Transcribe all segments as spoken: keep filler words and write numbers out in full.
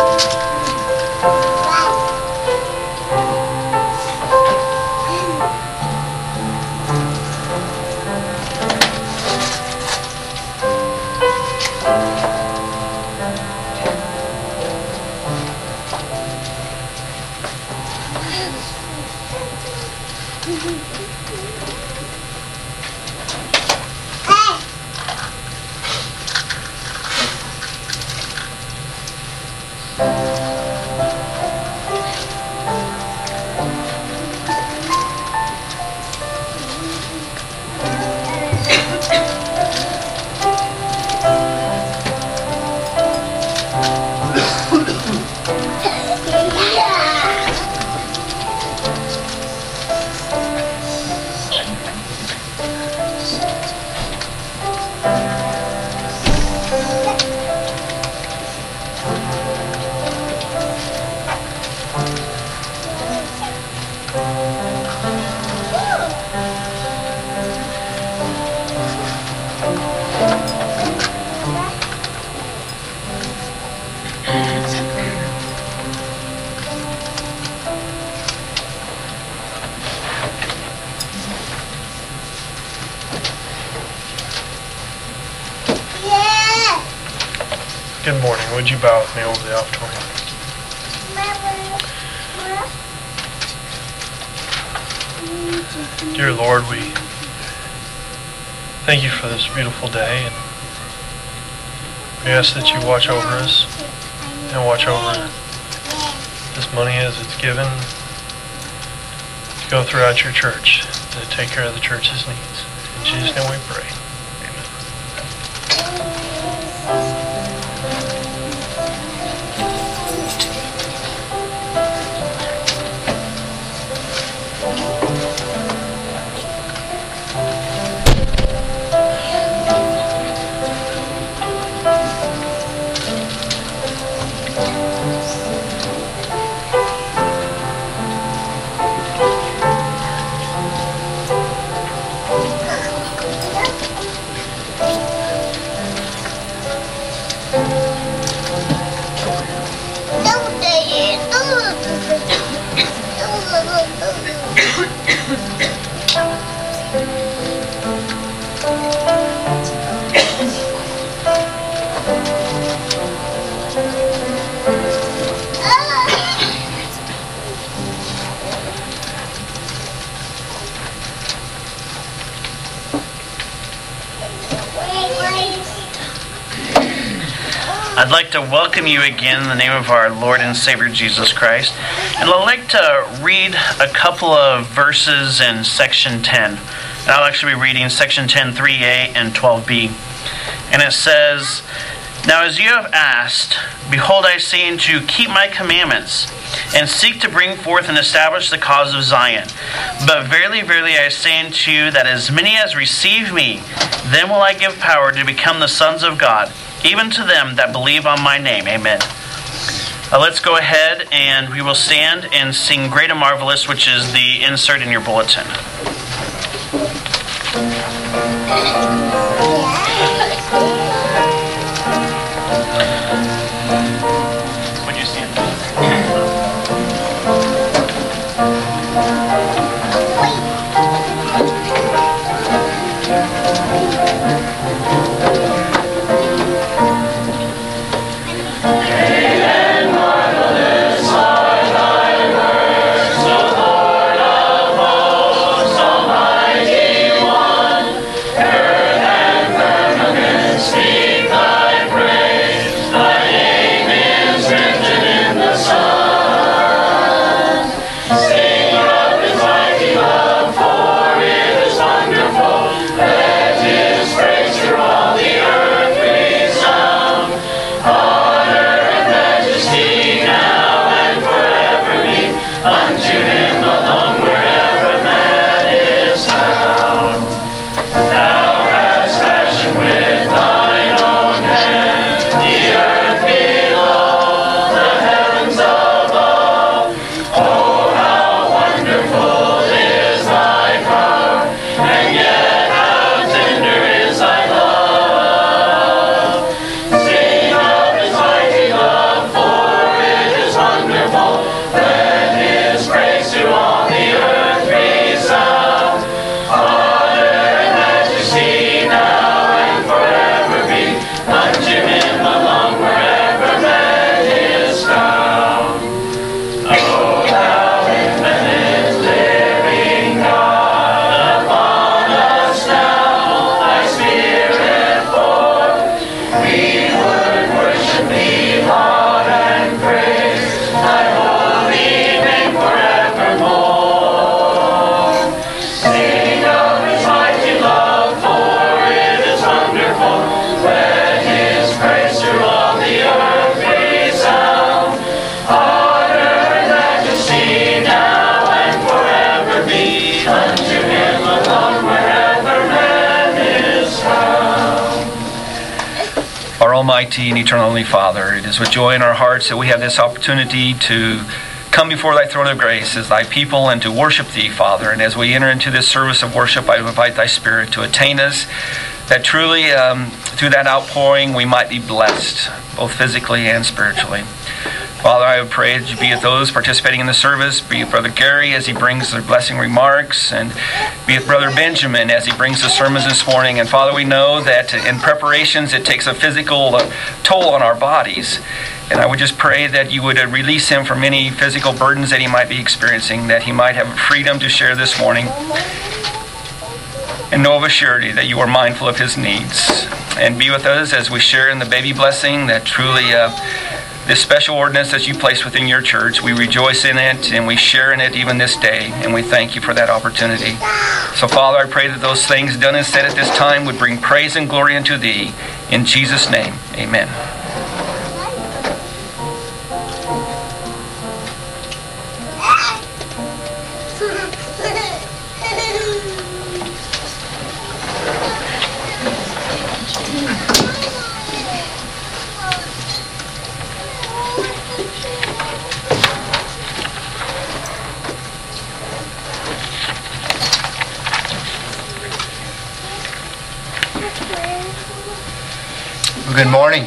Good morning. Would you bow with me over the offertory? Dear Lord, we thank you for this beautiful day, and we ask that you watch over us and watch over this money as it's given to go throughout your church to take care of the church's needs. In Jesus' name we pray. I'd like to welcome you again in the name of our Lord and Savior Jesus Christ. And I'd like to read a couple of verses in section ten. And I'll actually be reading section ten, three A and twelve B. And it says, "Now as you have asked, behold, I say unto you, keep my commandments, and seek to bring forth and establish the cause of Zion. But verily, verily, I say unto you, that as many as receive me, them will I give power to become the sons of God, even to them that believe on my name." Amen. Uh, let's go ahead and we will stand and sing Great and Marvelous, which is the insert in your bulletin. Would you stand? See Almighty and Eternal Heavenly Father, it is with joy in our hearts that we have this opportunity to come before Thy throne of grace as Thy people and to worship Thee, Father. And as we enter into this service of worship, I invite Thy Spirit to attain us, that truly um, through that outpouring we might be blessed, both physically and spiritually. Father, I would pray that you be with those participating in the service, be with Brother Gary as he brings their blessing remarks, and be with Brother Benjamin as he brings the sermons this morning. And Father, we know that in preparations it takes a physical uh, toll on our bodies. And I would just pray that you would uh, release him from any physical burdens that he might be experiencing, that he might have freedom to share this morning. And know of a surety that you are mindful of his needs. And be with us as we share in the baby blessing, that truly uh, this special ordinance that you place within your church, we rejoice in it and we share in it even this day. And we thank you for that opportunity. So Father, I pray that those things done and said at this time would bring praise and glory unto thee. In Jesus' name, amen. Good morning.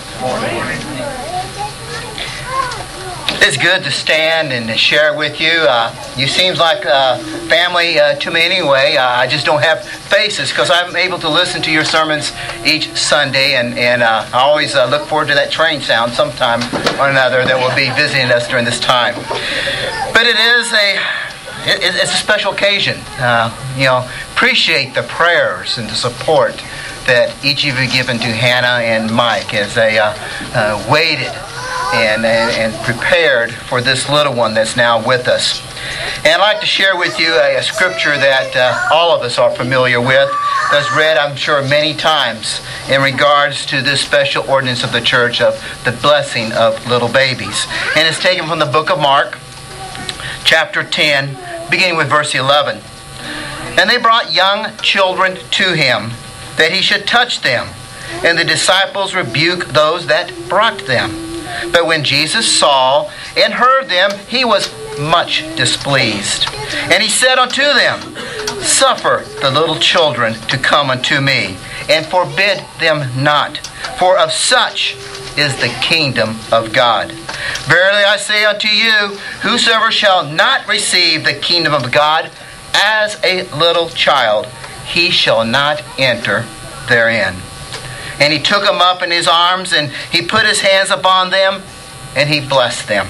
It's good to stand and to share with you. Uh, you seems like uh, family uh, to me anyway. Uh, I just don't have faces because I'm able to listen to your sermons each Sunday, and, and uh, I always uh, look forward to that train sound sometime or another that will be visiting us during this time. But it is a it, it's a special occasion. Uh, you know, appreciate the prayers and the support that each of you given to Hannah and Mike as they uh, uh, waited and, and and prepared for this little one that's now with us. And I'd like to share with you a, a scripture that uh, all of us are familiar with, that's read, I'm sure, many times in regards to this special ordinance of the church of the blessing of little babies. And it's taken from the book of Mark, chapter ten, beginning with verse eleven. And they brought young children to him, that he should touch them. And the disciples rebuked those that brought them. But when Jesus saw and heard them, he was much displeased. And he said unto them, Suffer the little children to come unto me, and forbid them not, for of such is the kingdom of God. Verily I say unto you, whosoever shall not receive the kingdom of God as a little child, he shall not enter therein. And he took them up in his arms, and he put his hands upon them, and he blessed them.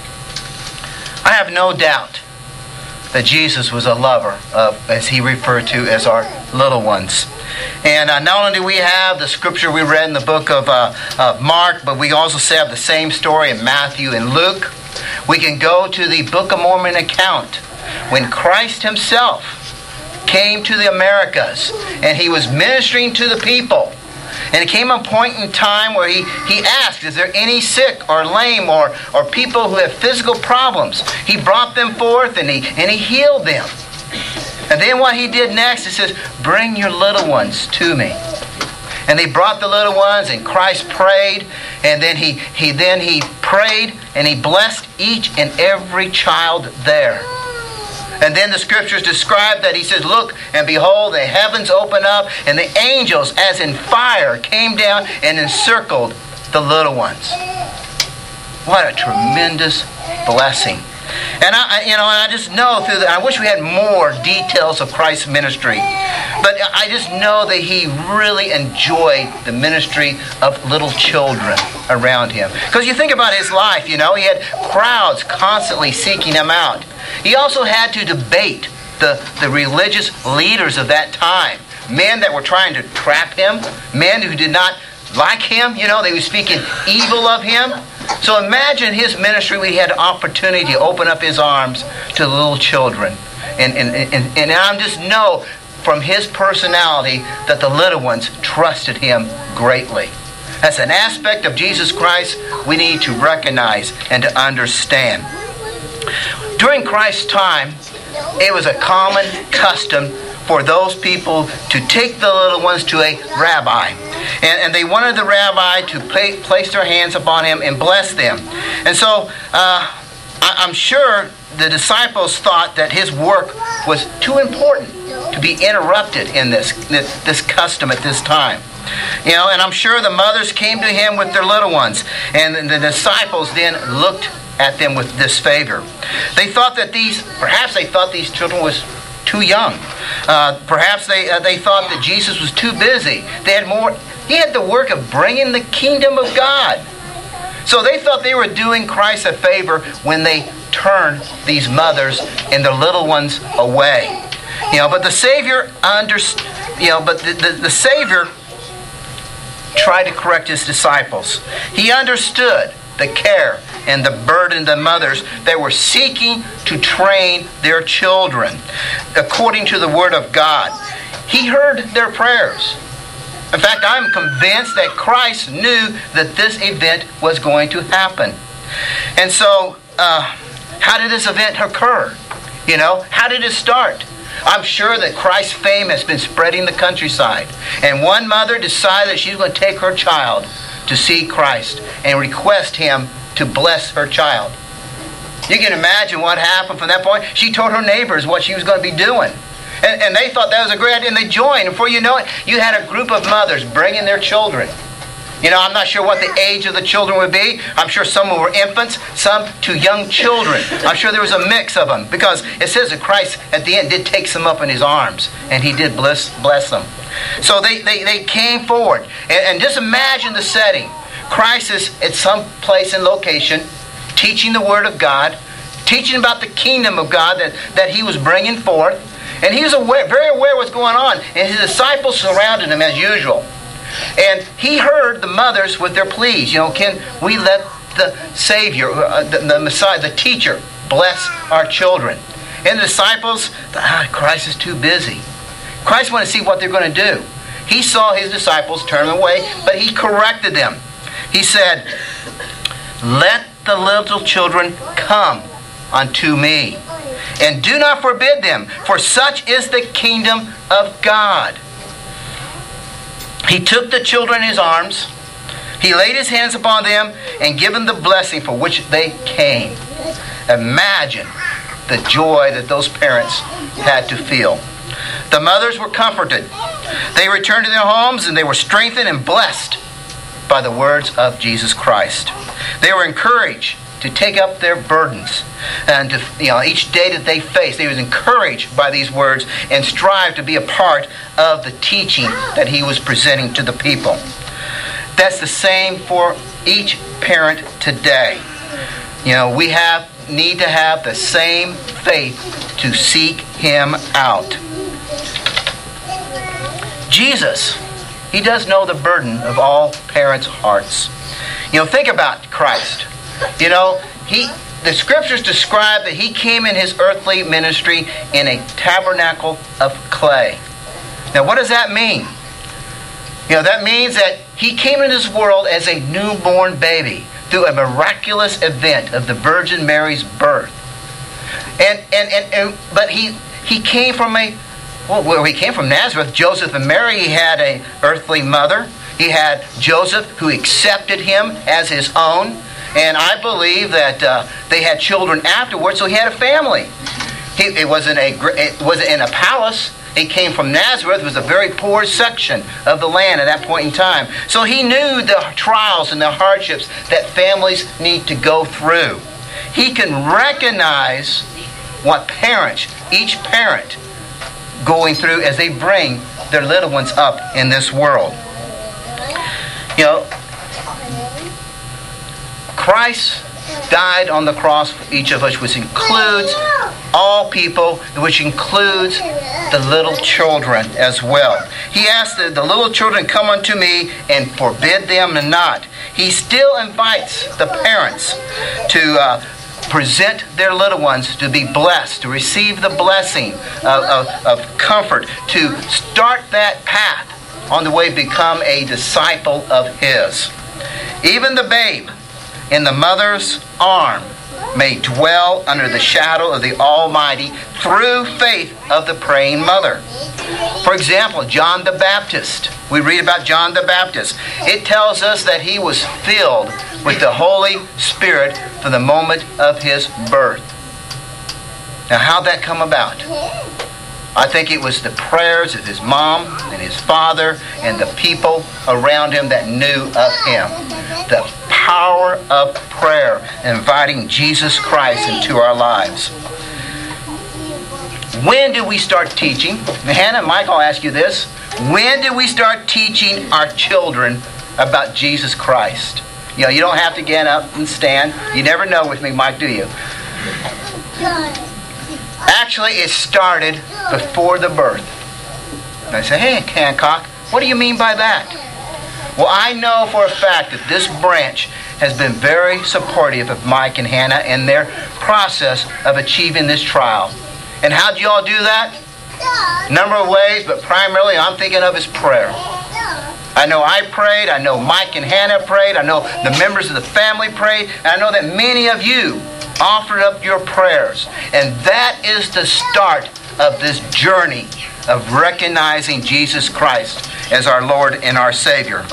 I have no doubt that Jesus was a lover of, as he referred to as our little ones. And uh, not only do we have the scripture we read in the book of uh, uh, Mark, but we also have the same story in Matthew and Luke. We can go to the Book of Mormon account when Christ himself came to the Americas and he was ministering to the people. And it came a point in time where he, he asked, is there any sick or lame or, or people who have physical problems? He brought them forth and he, and he healed them. And then what he did next, he says, bring your little ones to me. And they brought the little ones, and Christ prayed, and then he, he then he prayed and he blessed each and every child there. And then the scriptures describe that he says, look, and behold, the heavens opened up, and the angels, as in fire, came down and encircled the little ones. What a tremendous blessing. And I, you know, and I just know through the, I wish we had more details of Christ's ministry. But I just know that he really enjoyed the ministry of little children around him. Because you think about his life, you know, he had crowds constantly seeking him out. He also had to debate the, the religious leaders of that time. Men that were trying to trap him. Men who did not like him. You know, they were speaking evil of him. So imagine his ministry. We had an opportunity to open up his arms to little children. And, and, and, and I just know from his personality that the little ones trusted him greatly. That's an aspect of Jesus Christ we need to recognize and to understand. During Christ's time, it was a common custom for those people to take the little ones to a rabbi. And, and they wanted the rabbi to pay, place their hands upon him and bless them. And so uh, I, I'm sure the disciples thought that his work was too important to be interrupted in this, this, this custom at this time. You know, and I'm sure the mothers came to him with their little ones. And the disciples then looked at them with disfavor. They thought that these, perhaps they thought these children was too young. Uh, perhaps they uh, they thought that Jesus was too busy. They had more. He had the work of bringing the kingdom of God. So they thought they were doing Christ a favor when they turned these mothers and their little ones away. You know, but the Savior under, you know, but the, the, the Savior tried to correct his disciples. He understood the care and the burden the mothers that were seeking to train their children according to the Word of God. He heard their prayers. In fact, I'm convinced that Christ knew that this event was going to happen. And so, uh, how did this event occur? You know, how did it start? I'm sure that Christ's fame has been spreading the countryside. And one mother decided that she's going to take her child to see Christ and request him to bless her child. You can imagine what happened from that point. She told her neighbors what she was going to be doing. And, and they thought that was a great idea, and they joined. And before you know it, you had a group of mothers bringing their children. You know, I'm not sure what the age of the children would be. I'm sure some were infants, some to young children. I'm sure there was a mix of them, because it says that Christ at the end did take them up in his arms, and he did bless, bless them. So they, they, they came forward. And, and just imagine the setting. Christ is at some place and location teaching the Word of God, teaching about the kingdom of God that, that he was bringing forth. And he was aware, very aware of what's going on. And his disciples surrounded him as usual. And he heard the mothers with their pleas. You know, can we let the Savior, uh, the, the Messiah, the teacher, bless our children? And the disciples, ah, Christ is too busy. Christ wanted to see what they're going to do. He saw his disciples turn away, but he corrected them. He said, "Let the little children come unto me, and do not forbid them, for such is the kingdom of God." He took the children in his arms, he laid his hands upon them, and gave them the blessing for which they came. Imagine the joy that those parents had to feel. The mothers were comforted. They returned to their homes, and they were strengthened and blessed by the words of Jesus Christ. They were encouraged to take up their burdens, and to, you know, each day that they faced, they was encouraged by these words and strive to be a part of the teaching that he was presenting to the people. That's the same for each parent today. You know, we have need to have the same faith to seek him out. Jesus, he does know the burden of all parents' hearts. You know, think about Christ. You know, he the scriptures describe that he came in his earthly ministry in a tabernacle of clay. Now, what does that mean? You know, that means that he came into this world as a newborn baby through a miraculous event of the Virgin Mary's birth. And and and, and but he he came from a well, where he came from Nazareth. Joseph and Mary, he had an earthly mother. He had Joseph, who accepted him as his own. And I believe that uh, they had children afterwards, so he had a family. He, it wasn't a it wasn't in a palace. He came from Nazareth. It was a very poor section of the land at that point in time. So he knew the trials and the hardships that families need to go through. He can recognize what parents, each parent, going through as they bring their little ones up in this world. You know, Christ died on the cross for each of us, which includes all people, which includes the little children as well. He asked that the little children come unto me and forbid them not. He still invites the parents to uh, present their little ones to be blessed, to receive the blessing of, of, of comfort, to start that path on the way to become a disciple of his. Even the babe in the mother's arm may dwell under the shadow of the Almighty through faith of the praying mother. For example, John the Baptist. We read about John the Baptist. It tells us that he was filled with the Holy Spirit from the moment of his birth. Now, how'd that come about? I think it was the prayers of his mom and his father and the people around him that knew of him. The power of prayer, inviting Jesus Christ into our lives. When did we start teaching? Hannah and Mike, I'll ask you this. When did we start teaching our children about Jesus Christ? You know, you don't have to get up and stand. You never know with me, Mike, do you? Actually, it started before the birth. And I say, hey, Hancock, what do you mean by that? Well, I know for a fact that this branch has been very supportive of Mike and Hannah in their process of achieving this trial. And how'd you all do that? A number of ways, but primarily I'm thinking of is prayer. I know I prayed, I know Mike and Hannah prayed, I know the members of the family prayed, and I know that many of you offered up your prayers. And that is the start of this journey of recognizing Jesus Christ as our Lord and our Savior.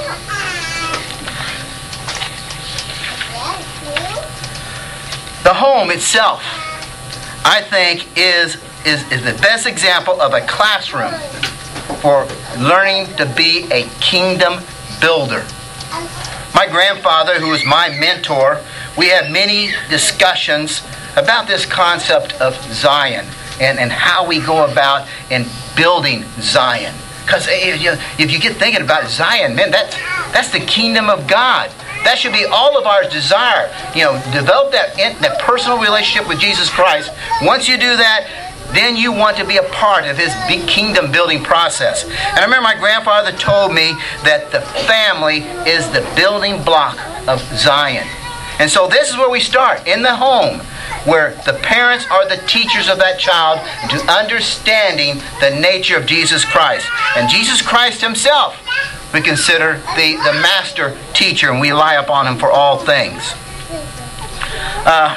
The home itself, I think, is, is, is the best example of a classroom for learning to be a kingdom builder. My grandfather, who was my mentor, we had many discussions about this concept of Zion and, and how we go about in building Zion. Because if you, if you get thinking about Zion, man, that's, that's the kingdom of God. That should be all of our desire. You know, develop that, that personal relationship with Jesus Christ. Once you do that, then you want to be a part of His big kingdom building process. And I remember my grandfather told me that the family is the building block of Zion. And so this is where we start, in the home, where the parents are the teachers of that child to understanding the nature of Jesus Christ. And Jesus Christ Himself, we consider the, the master teacher, and we rely upon Him for all things. Uh,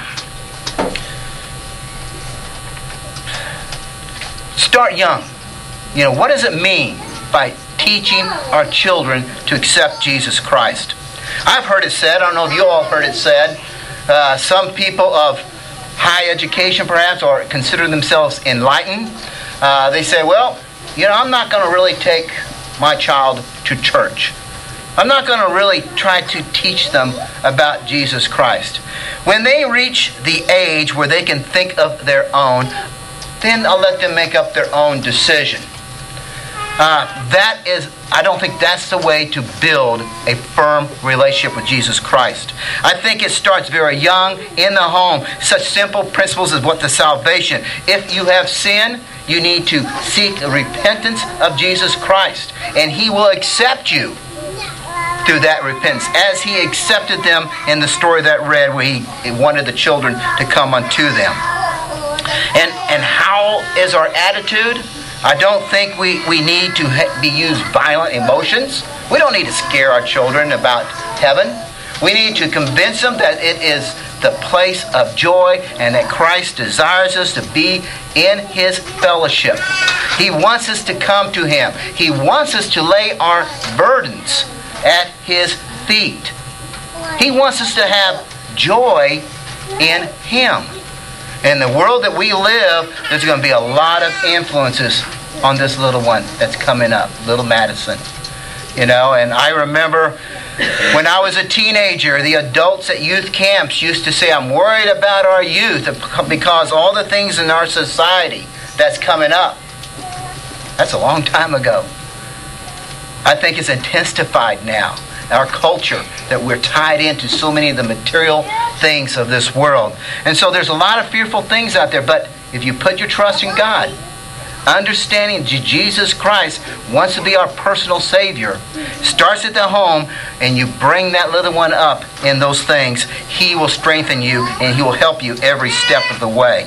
start young. You know, what does it mean by teaching our children to accept Jesus Christ? I've heard it said, I don't know if you all heard it said, uh, some people of high education perhaps, or consider themselves enlightened, uh, they say, well, you know, I'm not going to really take my child to church. I'm not going to really try to teach them about Jesus Christ. When they reach the age where they can think of their own, then I'll let them make up their own decision. Uh, that is, I don't think that's the way to build a firm relationship with Jesus Christ. I think it starts very young in the home. Such simple principles as what the salvation. If you have sin, you need to seek the repentance of Jesus Christ. And He will accept you through that repentance, as He accepted them in the story that read where He wanted the children to come unto them. And, and how is our attitude? I don't think we, we need to be used violent emotions. We don't need to scare our children about heaven. We need to convince them that it is the place of joy and that Christ desires us to be in His fellowship. He wants us to come to Him. He wants us to lay our burdens at His feet. He wants us to have joy in Him. In the world that we live, there's going to be a lot of influences on this little one that's coming up, little Madison. You know, and I remember when I was a teenager, the adults at youth camps used to say, I'm worried about our youth because all the things in our society that's coming up. That's a long time ago. I think it's intensified now. Our culture, that we're tied into so many of the material things of this world. And so there's a lot of fearful things out there, but if you put your trust in God, understanding Jesus Christ wants to be our personal Savior, starts at the home, and you bring that little one up in those things, He will strengthen you and He will help you every step of the way.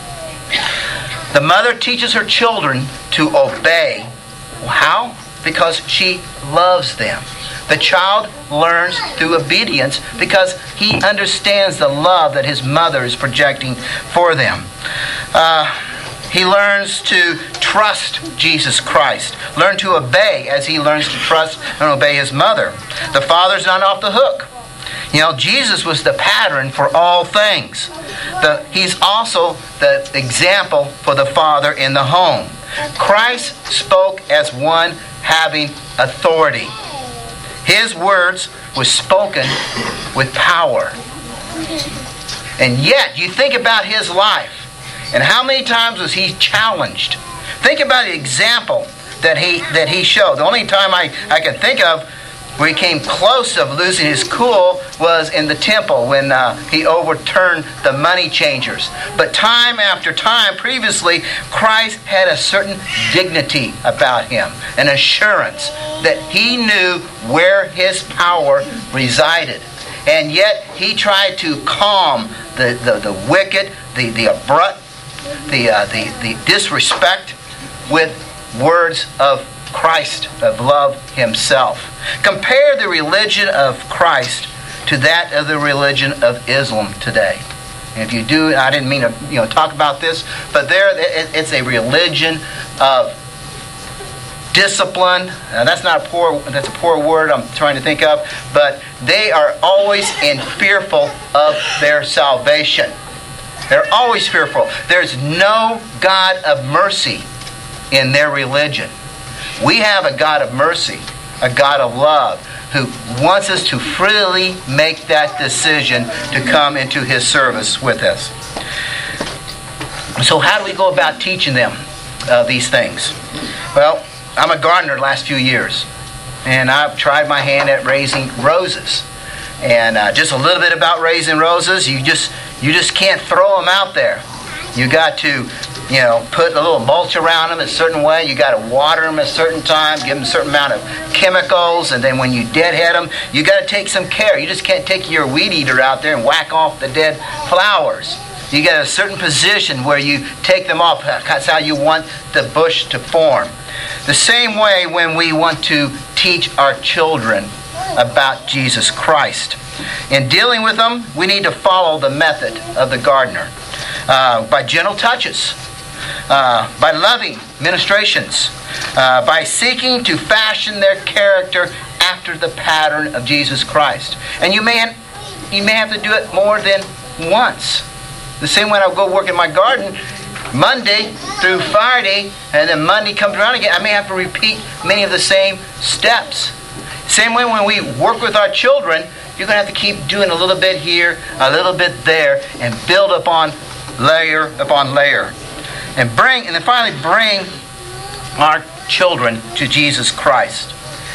The mother teaches her children to obey. How? Because she loves them. The child learns through obedience because he understands the love that his mother is projecting for them. Uh, he learns to trust Jesus Christ. Learn to obey as he learns to trust and obey his mother. The father's not off the hook. You know, Jesus was the pattern for all things. The, he's also the example for the father in the home. Christ spoke as one having authority. His words were spoken with power. And yet, you think about his life, and how many times was he challenged? Think about the example that he that he showed. The only time I, I can think of where he came close of losing his cool was in the temple when uh, he overturned the money changers. But time after time previously, Christ had a certain dignity about him, an assurance that he knew where his power resided. And yet he tried to calm the, the, the wicked, the, the abrupt, the, uh, the, the disrespect with words of Christ, of love himself. Compare the religion of Christ to that of the religion of Islam today. And if you do, I didn't mean to you know talk about this, but there it's a religion of discipline. Now that's not a poor that's a poor word I'm trying to think of, but they are always in fearful of their salvation. They're always fearful. There's no God of mercy in their religion. We have a God of mercy, a God of love, who wants us to freely make that decision to come into his service with us. So how do we go about teaching them uh, these things? Well, I'm a gardener the last few years, and I've tried my hand at raising roses. And uh, just a little bit about raising roses, you just you just can't throw them out there. You got to you know, put a little mulch around them a certain way. You got to water them a certain time, give them a certain amount of chemicals, and then when you deadhead them, you got to take some care. You just can't take your weed eater out there and whack off the dead flowers. You got a certain position where you take them off. That's how you want the bush to form. The same way when we want to teach our children about Jesus Christ. In dealing with them, we need to follow the method of the gardener. Uh, by gentle touches. Uh, by loving ministrations, uh, by seeking to fashion their character after the pattern of Jesus Christ. And you may have, you may have to do it more than once. The same way I'll go work in my garden Monday through Friday, and then Monday comes around again, I may have to repeat many of the same steps. Same way when we work with our children, you're going to have to keep doing a little bit here, a little bit there, and build upon layer upon layer. And bring, and then finally bring our children to Jesus Christ.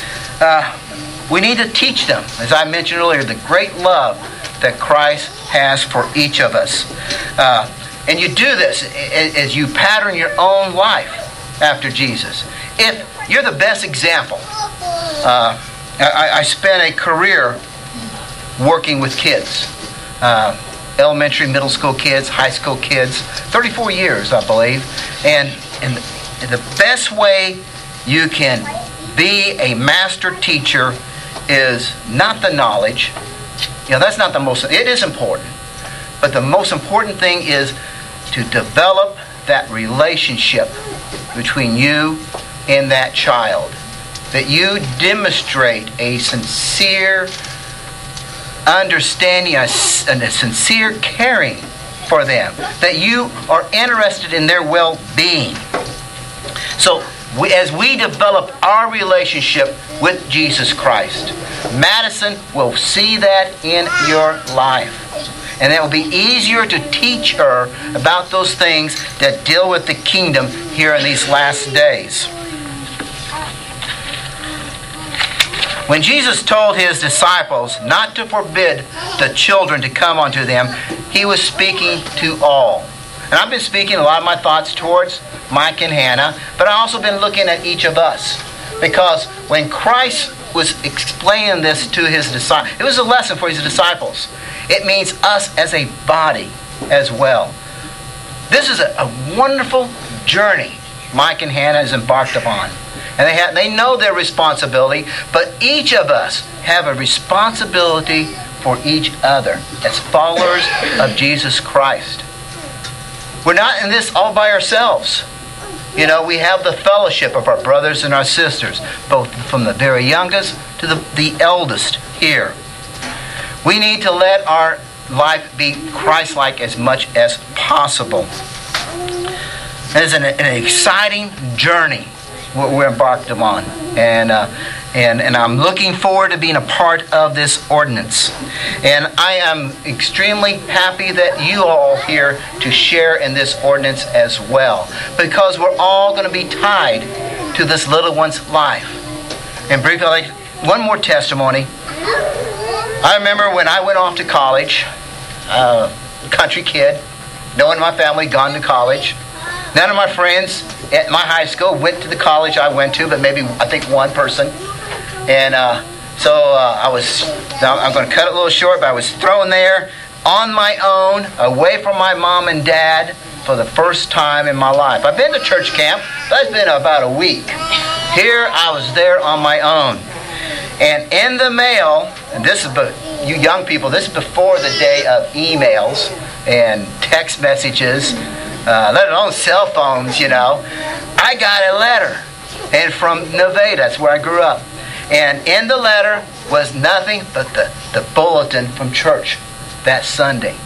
Uh, we need to teach them, as I mentioned earlier, the great love that Christ has for each of us. Uh, and you do this as you pattern your own life after Jesus. If you're the best example, uh, I, I spent a career working with kids. Uh, elementary, middle school kids, high school kids, thirty-four years, I believe. And, and, the, and the best way you can be a master teacher is not the knowledge. You know, that's not the most, it is important. But the most important thing is to develop that relationship between you and that child. That you demonstrate a sincere understanding and a sincere caring for them. That you are interested in their well-being. So we, as we develop our relationship with Jesus Christ, Madison will see that in your life. And it will be easier to teach her about those things that deal with the kingdom here in these last days. When Jesus told his disciples not to forbid the children to come unto them, he was speaking to all. And I've been speaking a lot of my thoughts towards Mike and Hannah, but I've also been looking at each of us. Because when Christ was explaining this to his disciples, it was a lesson for his disciples. It means us as a body as well. This is a, a wonderful journey Mike and Hannah has embarked upon. And they have, they know their responsibility, but each of us have a responsibility for each other as followers of Jesus Christ. We're not in this all by ourselves. You know, we have the fellowship of our brothers and our sisters, both from the very youngest to the, the eldest here. We need to let our life be Christ-like as much as possible. It's an, an exciting journey we're embarked upon. And, uh, and, and I'm looking forward to being a part of this ordinance. And I am extremely happy that you all are here to share in this ordinance as well. Because we're all going to be tied to this little one's life. And briefly, like, one more testimony. I remember when I went off to college, uh, country kid, no one in my family gone to college. None of my friends at my high school went to the college I went to, but maybe I think one person. And uh, so uh, I was, I'm going to cut it a little short, but I was thrown there on my own, away from my mom and dad for the first time in my life. I've been to church camp, but it's been about a week. Here I was there on my own. And in the mail, and this is, be, you young people, this is before the day of emails and text messages, uh, let alone cell phones, you know. I got a letter, and from Nevada, that's where I grew up. And in the letter was nothing but the, the bulletin from church that Sunday.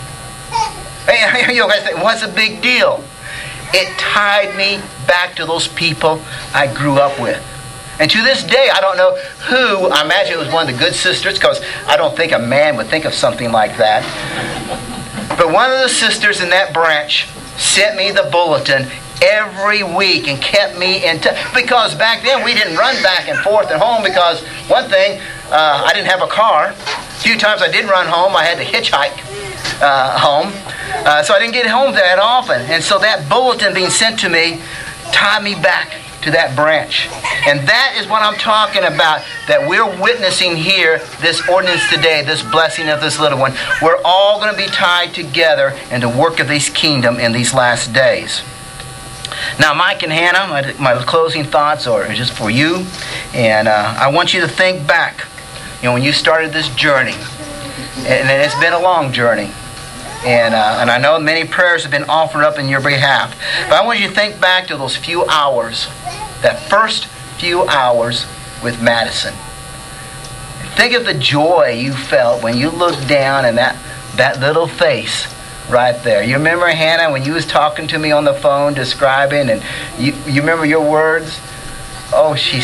Hey, you guys think, what's the big deal? It tied me back to those people I grew up with. And to this day, I don't know who, I imagine it was one of the good sisters, because I don't think a man would think of something like that. But one of the sisters in that branch sent me the bulletin every week and kept me in touch. Because back then, we didn't run back and forth at home, because one thing, uh, I didn't have a car. A few times I did run home, I had to hitchhike uh, home. Uh, so I didn't get home that often. And so that bulletin being sent to me tied me back to that branch. And that is what I'm talking about, that we're witnessing here, this ordinance today, this blessing of this little one. We're all going to be tied together in the work of this kingdom in these last days. Now, Mike and Hannah, my, my closing thoughts are just for you. And uh, I want you to think back, you know, when you started this journey. And it's been a long journey. And, uh, and I know many prayers have been offered up in your behalf. But I want you to think back to those few hours, that first few hours with Madison. Think of the joy you felt when you looked down and that, that little face right there. You remember, Hannah, when you was talking to me on the phone, describing, and you, you remember your words? Oh, she's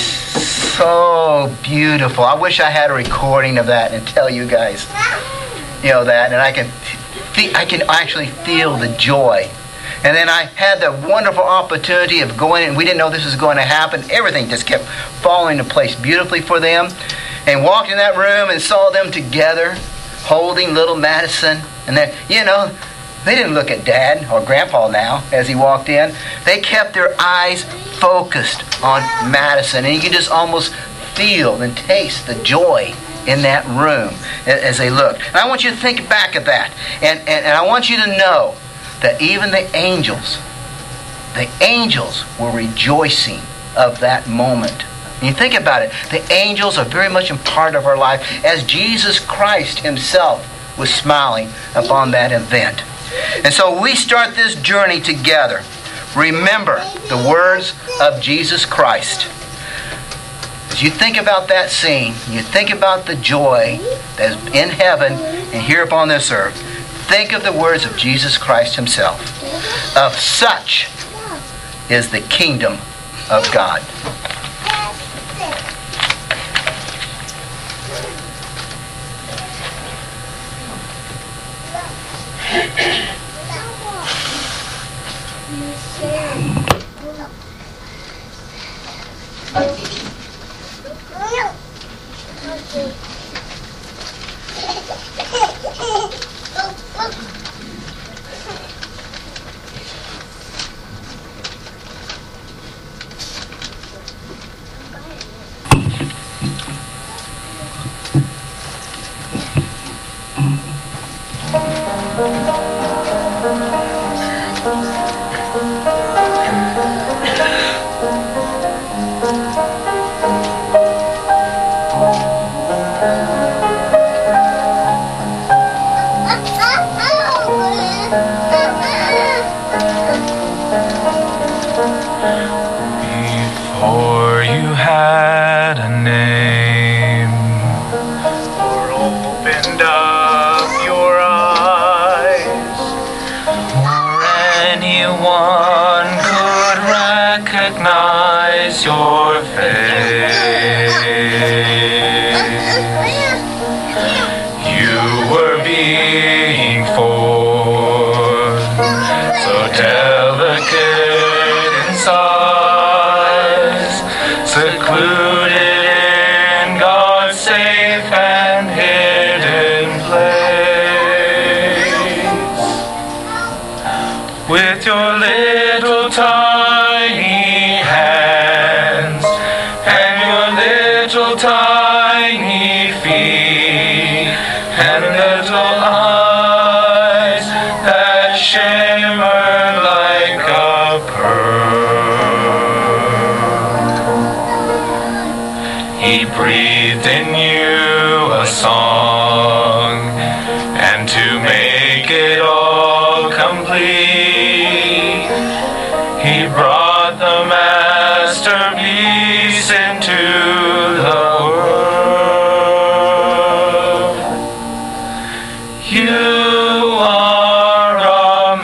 so beautiful. I wish I had a recording of that and tell you guys, you know, that, and I can... I can actually feel the joy. And then I had the wonderful opportunity of going, and we didn't know this was going to happen. Everything just kept falling into place beautifully for them. And walked in that room and saw them together, holding little Madison. And then, you know, they didn't look at Dad or Grandpa now as he walked in. They kept their eyes focused on Madison. And you can just almost feel and taste the joy in that room as they looked. And I want you to think back at that. And, and, and I want you to know that even the angels, the angels were rejoicing of that moment. And you think about it, the angels are very much a part of our life, as Jesus Christ himself was smiling upon that event. And so we start this journey together. Remember the words of Jesus Christ. As you think about that scene, you think about the joy that's in heaven and here upon this earth, think of the words of Jesus Christ himself. Of such is the kingdom of God. secluded in God's safe and hidden place. With your little tiny hands and your little tiny feet and little eyes that shimmer like a pearl, He breathed in you a song, and to make it all complete, He brought the masterpiece into the world. You are a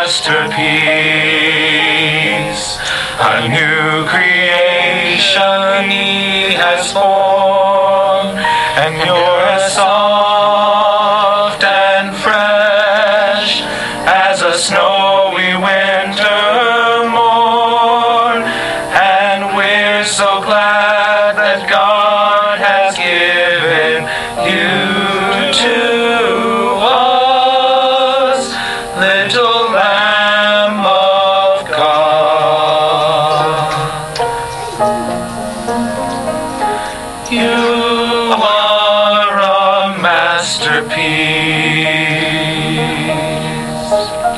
masterpiece, a new creation He has formed, and you're as soft and fresh as a snowy winter morn. And we're so glad that God has given you to us, little Lamb of God. You are a masterpiece.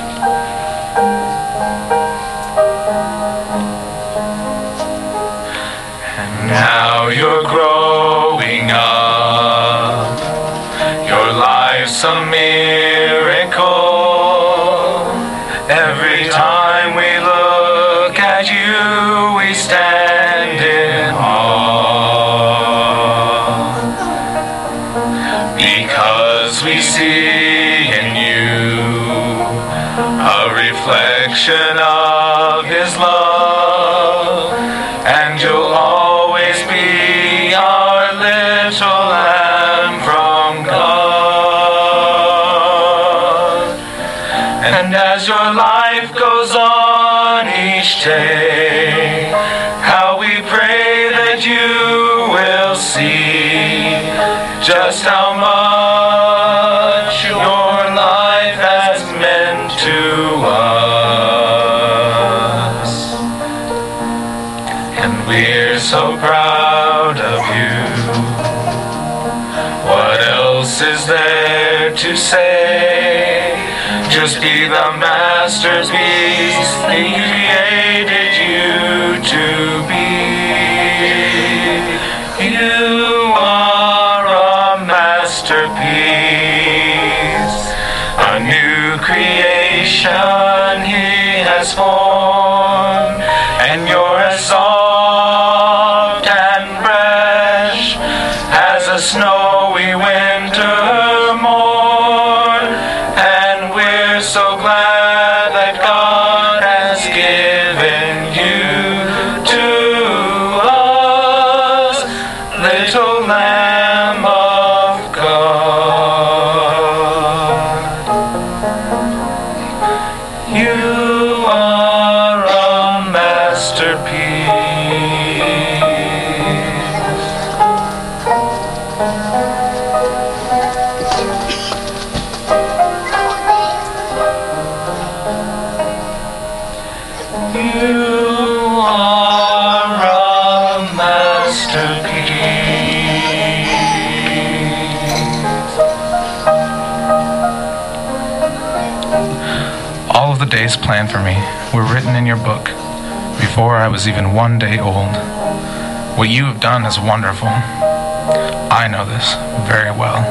And now you're growing up. Your life's a miracle. Every time we look at you, we stand in awe, because we see in you a reflection of His love, and you'll always be our little Lamb from God. And as your life goes on each day, how we pray that you will see just how much your life has meant to us. And we're so proud of you. What else is there to say? Just be the masterpiece He created you to be. You are a masterpiece, a new creation He has formed, and you're as soft and fresh as a snowy winter morn. And we're so glad that God has given you to us, little Lamb of God. You are a masterpiece. You are a masterpiece. All of the days planned for me were written in your book before I was even one day old. What you have done is wonderful. I know this very well.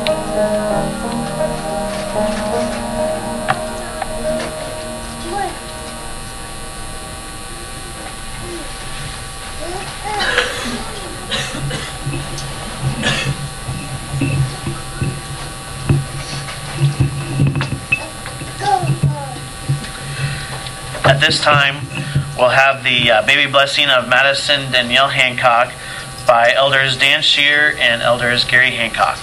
At this time, we'll have the uh, baby blessing of Madison Danielle Hancock by Elders Dan Shear and Elders Gary Hancock.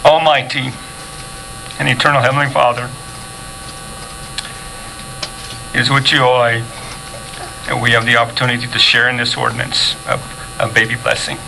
Almighty and eternal Heavenly Father, it is with joy that we have the opportunity to share in this ordinance of, of baby blessing.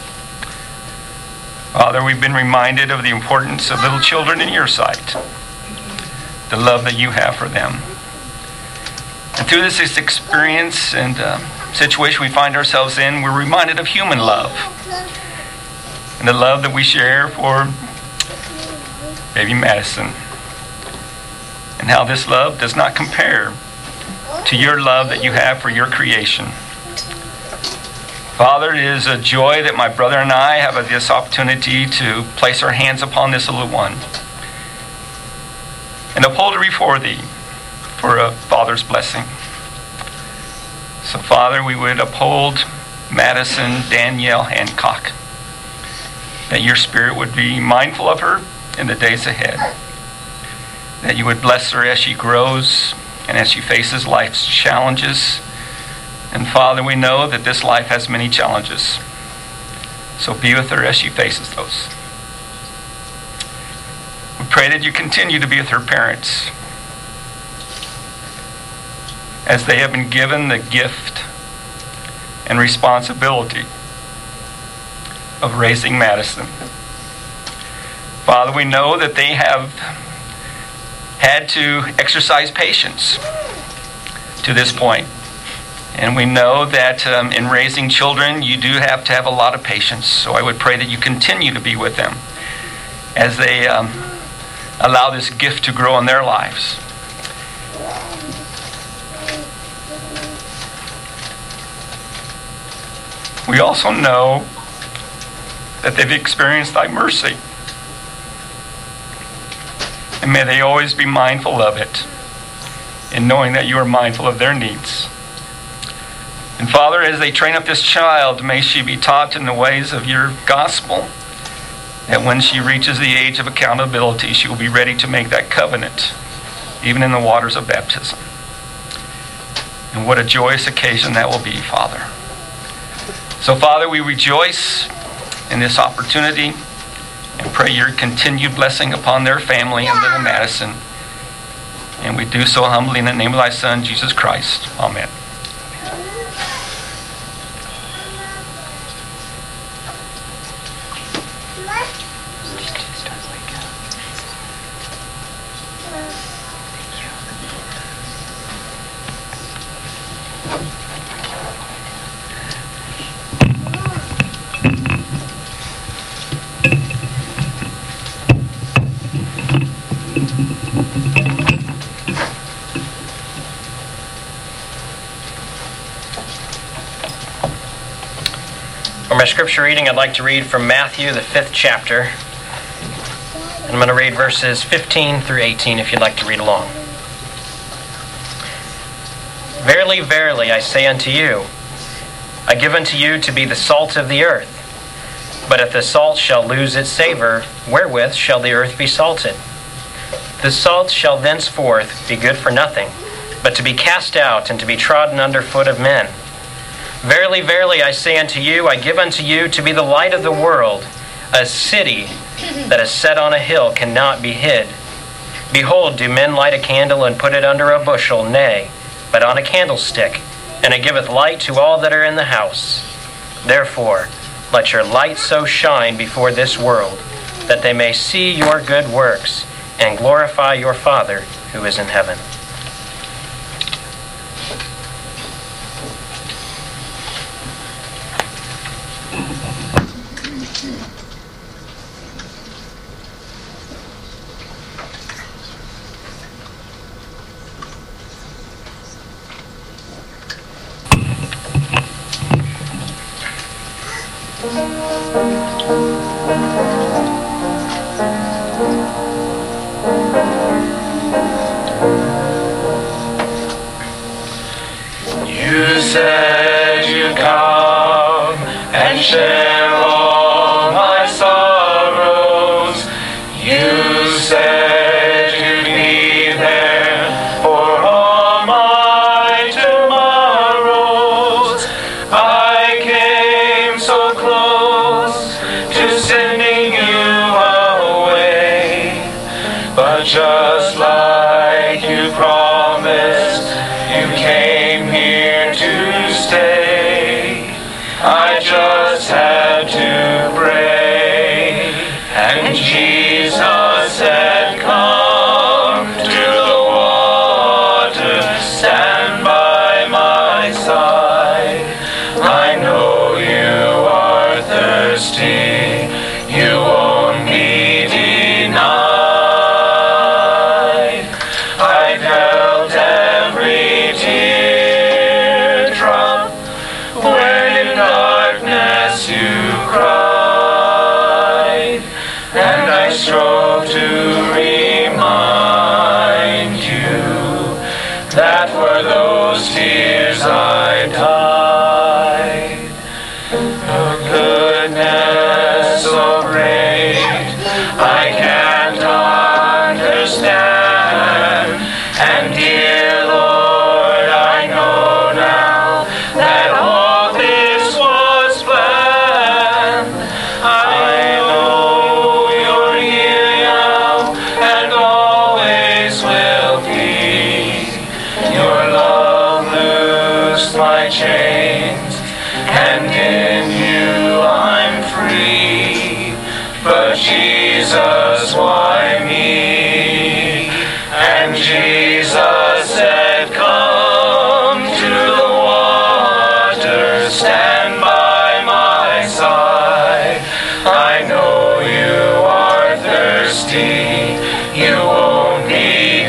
Father, we've been reminded of the importance of little children in your sight, the love that you have for them. And through this experience and uh, situation we find ourselves in, we're reminded of human love and the love that we share for baby Madison, and how this love does not compare to your love that you have for your creation. Father, it is a joy that my brother and I have this opportunity to place our hands upon this little one and uphold her before thee for a father's blessing. So, Father, we would uphold Madison Danielle Hancock, that your Spirit would be mindful of her in the days ahead, that you would bless her as she grows and as she faces life's challenges. And Father, we know that this life has many challenges, so be with her as she faces those. We pray that you continue to be with her parents as they have been given the gift and responsibility of raising Madison. Father, we know that they have had to exercise patience to this point. And we know that um, in raising children, you do have to have a lot of patience. So I would pray that you continue to be with them as they um, allow this gift to grow in their lives. We also know that they've experienced thy mercy. And may they always be mindful of it, in knowing that you are mindful of their needs. And Father, as they train up this child, may she be taught in the ways of your gospel, that when she reaches the age of accountability, she will be ready to make that covenant, even in the waters of baptism. And what a joyous occasion that will be, Father. So, Father, we rejoice in this opportunity and pray your continued blessing upon their family and little Madison. And we do so humbly in the name of thy Son, Jesus Christ. Amen. For my scripture reading, I'd like to read from Matthew, the fifth chapter. And I'm going to read verses fifteen through eighteen if you'd like to read along. Verily, verily, I say unto you, I give unto you to be the salt of the earth. But if the salt shall lose its savor, wherewith shall the earth be salted? The salt shall thenceforth be good for nothing, but to be cast out and to be trodden under foot of men. Verily, verily, I say unto you, I give unto you to be the light of the world. A city that is set on a hill cannot be hid. Behold, do men light a candle and put it under a bushel? Nay, but on a candlestick, and it giveth light to all that are in the house. Therefore, let your light so shine before this world, that they may see your good works, and glorify your Father who is in heaven. You said you'd come and share all my sorrows. You said you'd be there for all my tomorrows. I came so close to sending you away. as you cried, and I strove to remind you that for those tears I died. The goodness so great I can't understand, and dear Lord, I know now that all this was planned. I know you're here now and always will be. Your love loosed my chains, and in you I'm free. But Jesus, why me? And Jesus said, come to the water, stand by my side. I know you are thirsty, you won't be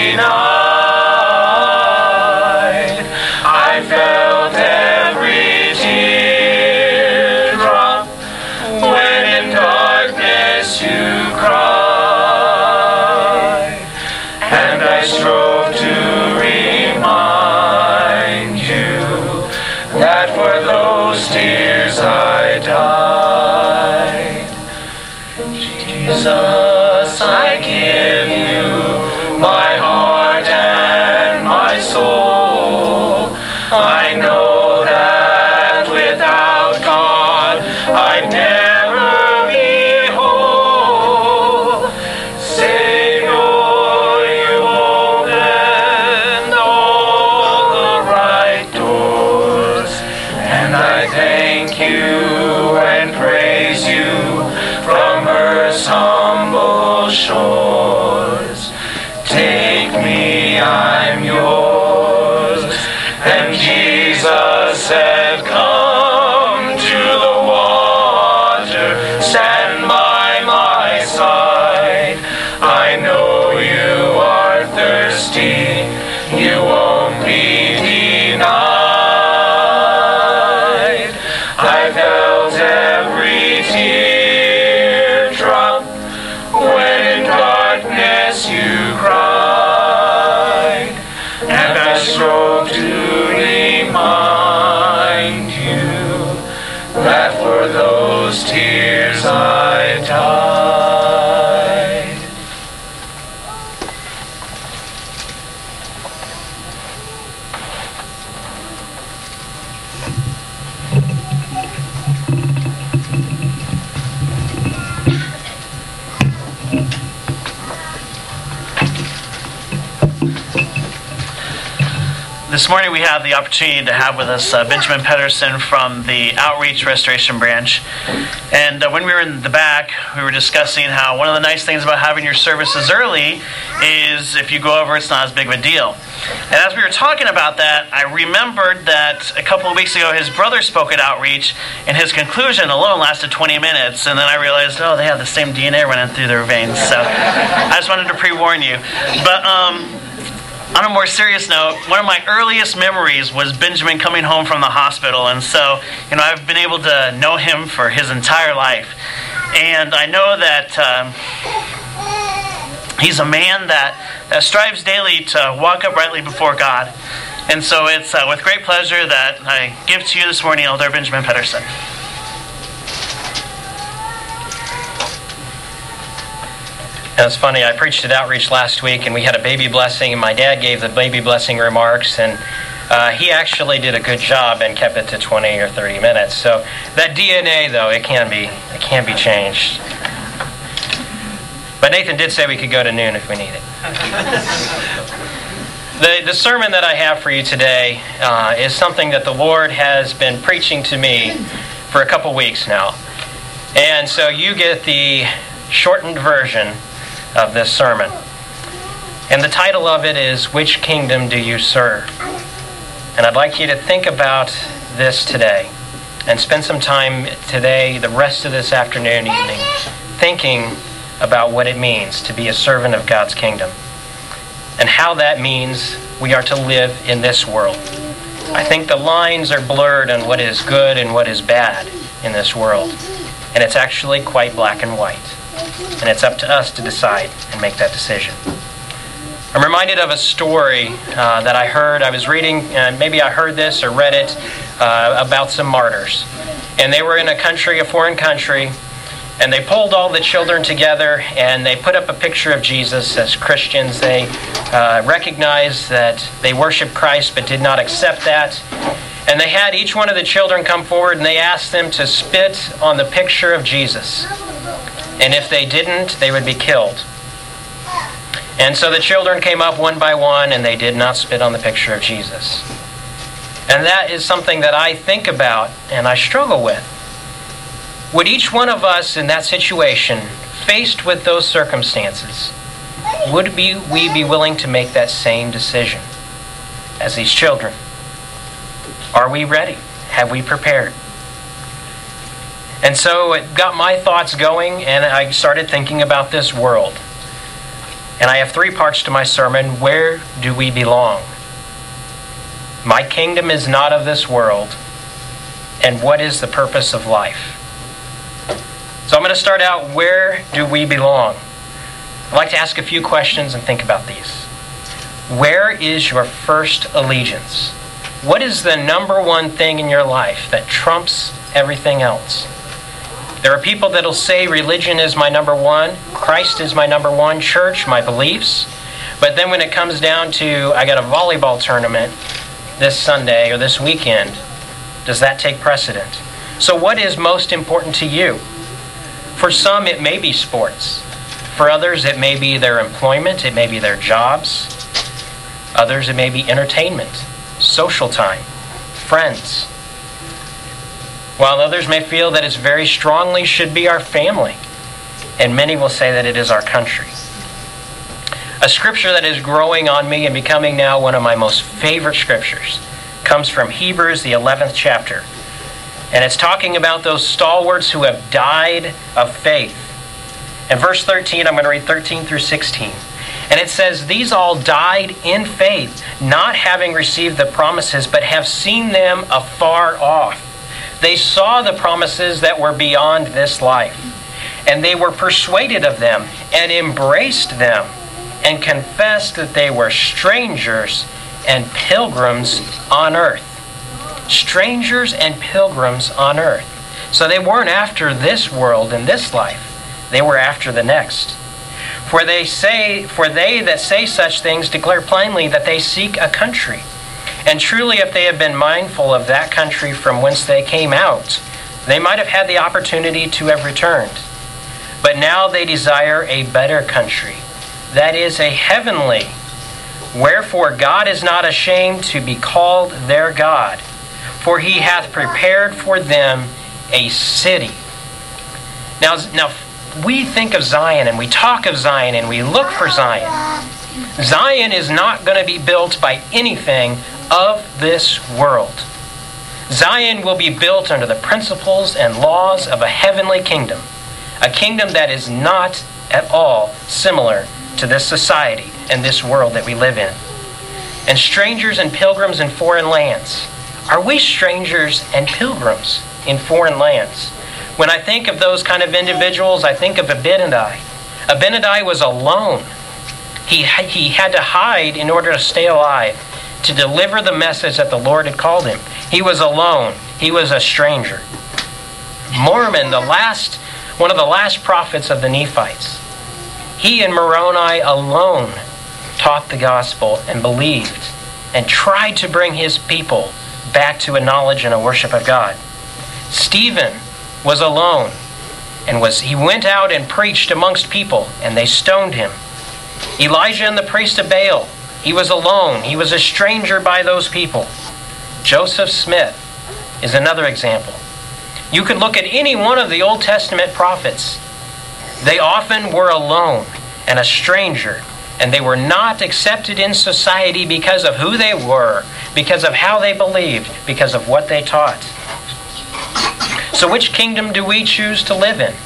denied. I felt every teardrop when in darkness you cried, and I strove to remind you that for those tears I died. Jesus, I give you my heart and my soul. I know that without God I'd never be whole. Savior, you opened all the right doors, and I thank you and praise you from earth's humble shores. Take me, I'm yours. And Jesus said, come to the water, stand by my side. I know you are thirsty, you won't be denied. I felt every teardrop when in darkness you cried, and I strove to remind you that for those tears I died. This morning we have the opportunity to have with us uh, Benjamin Pedersen from the Outreach Restoration Branch. And uh, when we were in the back, we were discussing how one of the nice things about having your services early is if you go over, it's not as big of a deal. And as we were talking about that, I remembered that a couple of weeks ago his brother spoke at Outreach, and his conclusion alone lasted twenty minutes. And then I realized, oh, they have the same D N A running through their veins. So I just wanted to pre-warn you. But, um... on a more serious note, one of my earliest memories was Benjamin coming home from the hospital. And so, you know, I've been able to know him for his entire life. And I know that um, he's a man that, that strives daily to walk uprightly before God. And so it's uh, with great pleasure that I give to you this morning Elder Benjamin Pedersen. It was funny, I preached at Outreach last week, and we had a baby blessing, and my dad gave the baby blessing remarks, and uh, he actually did a good job and kept it to twenty or thirty minutes. So that D N A, though, it can be it can be changed. But Nathan did say we could go to noon if we need it. The, the sermon that I have for you today uh, is something that the Lord has been preaching to me for a couple weeks now. And so you get the shortened version of this sermon. And the title of it is, Which Kingdom Do You Serve? And I'd like you to think about this today and spend some time today, the rest of this afternoon, evening, thinking about what it means to be a servant of God's kingdom and how that means we are to live in this world. I think the lines are blurred on what is good and what is bad. in this world. And it's actually quite black and white. And it's up to us to decide and make that decision. I'm reminded of a story uh, that I heard. I was reading, uh, maybe I heard this or read it, uh, about some martyrs. And they were in a country, a foreign country, and they pulled all the children together and they put up a picture of Jesus. As Christians, they uh, recognized that they worshiped Christ but did not accept that. And they had each one of the children come forward and they asked them to spit on the picture of Jesus. And if they didn't, they would be killed. And so the children came up one by one and they did not spit on the picture of Jesus. And that is something that I think about and I struggle with. Would each one of us in that situation, faced with those circumstances, would we be willing to make that same decision as these children? Are we ready? Have we prepared? And so it got my thoughts going and I started thinking about this world. And I have three parts to my sermon. Where do we belong? My kingdom is not of this world. And what is the purpose of life? So I'm going to start out, where do we belong? I'd like to ask a few questions and think about these. Where is your first allegiance? What is the number one thing in your life that trumps everything else? There are people that will say religion is my number one, Christ is my number one, church, my beliefs. But then when it comes down to, I got a volleyball tournament this Sunday or this weekend, does that take precedent? So what is most important to you? For some, it may be sports. For others, it may be their employment, it may be their jobs. Others, it may be entertainment, social time, friends. While others may feel that it's very strongly should be our family. And many will say that it is our country. A scripture that is growing on me and becoming now one of my most favorite scriptures comes from Hebrews, the eleventh chapter. And it's talking about those stalwarts who have died of faith. In verse thirteen, I'm going to read thirteen through sixteen. And it says, these all died in faith, not having received the promises, but have seen them afar off. They saw the promises that were beyond this life, and they were persuaded of them and embraced them and confessed that they were strangers and pilgrims on earth. Strangers and pilgrims on earth. So they weren't after this world and this life. They were after the next. For they say, for they that say such things declare plainly that they seek a country. And truly, if they had been mindful of that country from whence they came out, they might have had the opportunity to have returned. But now they desire a better country, that is, a heavenly. Wherefore God is not ashamed to be called their God, for he hath prepared for them a city. Now, now we think of Zion, and we talk of Zion, and we look for Zion. Zion is not going to be built by anything of this world. Zion will be built under the principles and laws of a heavenly kingdom, a kingdom that is not at all similar to this society and this world that we live in. And strangers and pilgrims in foreign lands. Are we strangers and pilgrims in foreign lands? When I think of those kind of individuals, I think of Abinadi. Abinadi was alone. He, he had to hide in order to stay alive, to deliver the message that the Lord had called him. He was alone. He was a stranger. Mormon, the last, one of the last prophets of the Nephites, he and Moroni alone taught the gospel and believed and tried to bring his people back to a knowledge and a worship of God. Stephen was alone and was he went out and preached amongst people and they stoned him. Elijah and the priest of Baal, he was alone. He was a stranger by those people. Joseph Smith is another example. You could look at any one of the Old Testament prophets. They often were alone and a stranger, and they were not accepted in society because of who they were, because of how they believed, because of what they taught. So which kingdom do we choose to live in?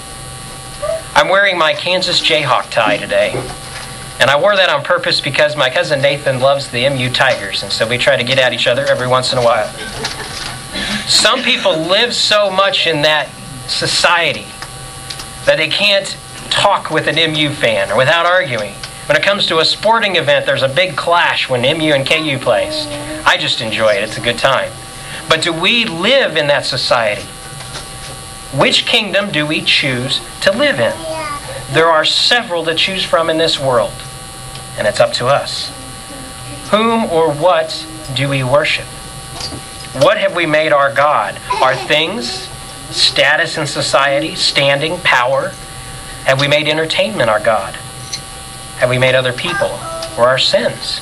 I'm wearing my Kansas Jayhawk tie today. And I wore that on purpose because my cousin Nathan loves the M U Tigers, and so we try to get at each other every once in a while. Some people live so much in that society that they can't talk with an M U fan or without arguing. When it comes to a sporting event, there's a big clash when M U and K U plays. I just enjoy it. It's a good time. But do we live in that society? Which kingdom do we choose to live in? There are several to choose from in this world, and it's up to us. Whom or what do we worship? What have we made our God? Our things, status in society, standing, power? Have we made entertainment our God? Have we made other people or our sins?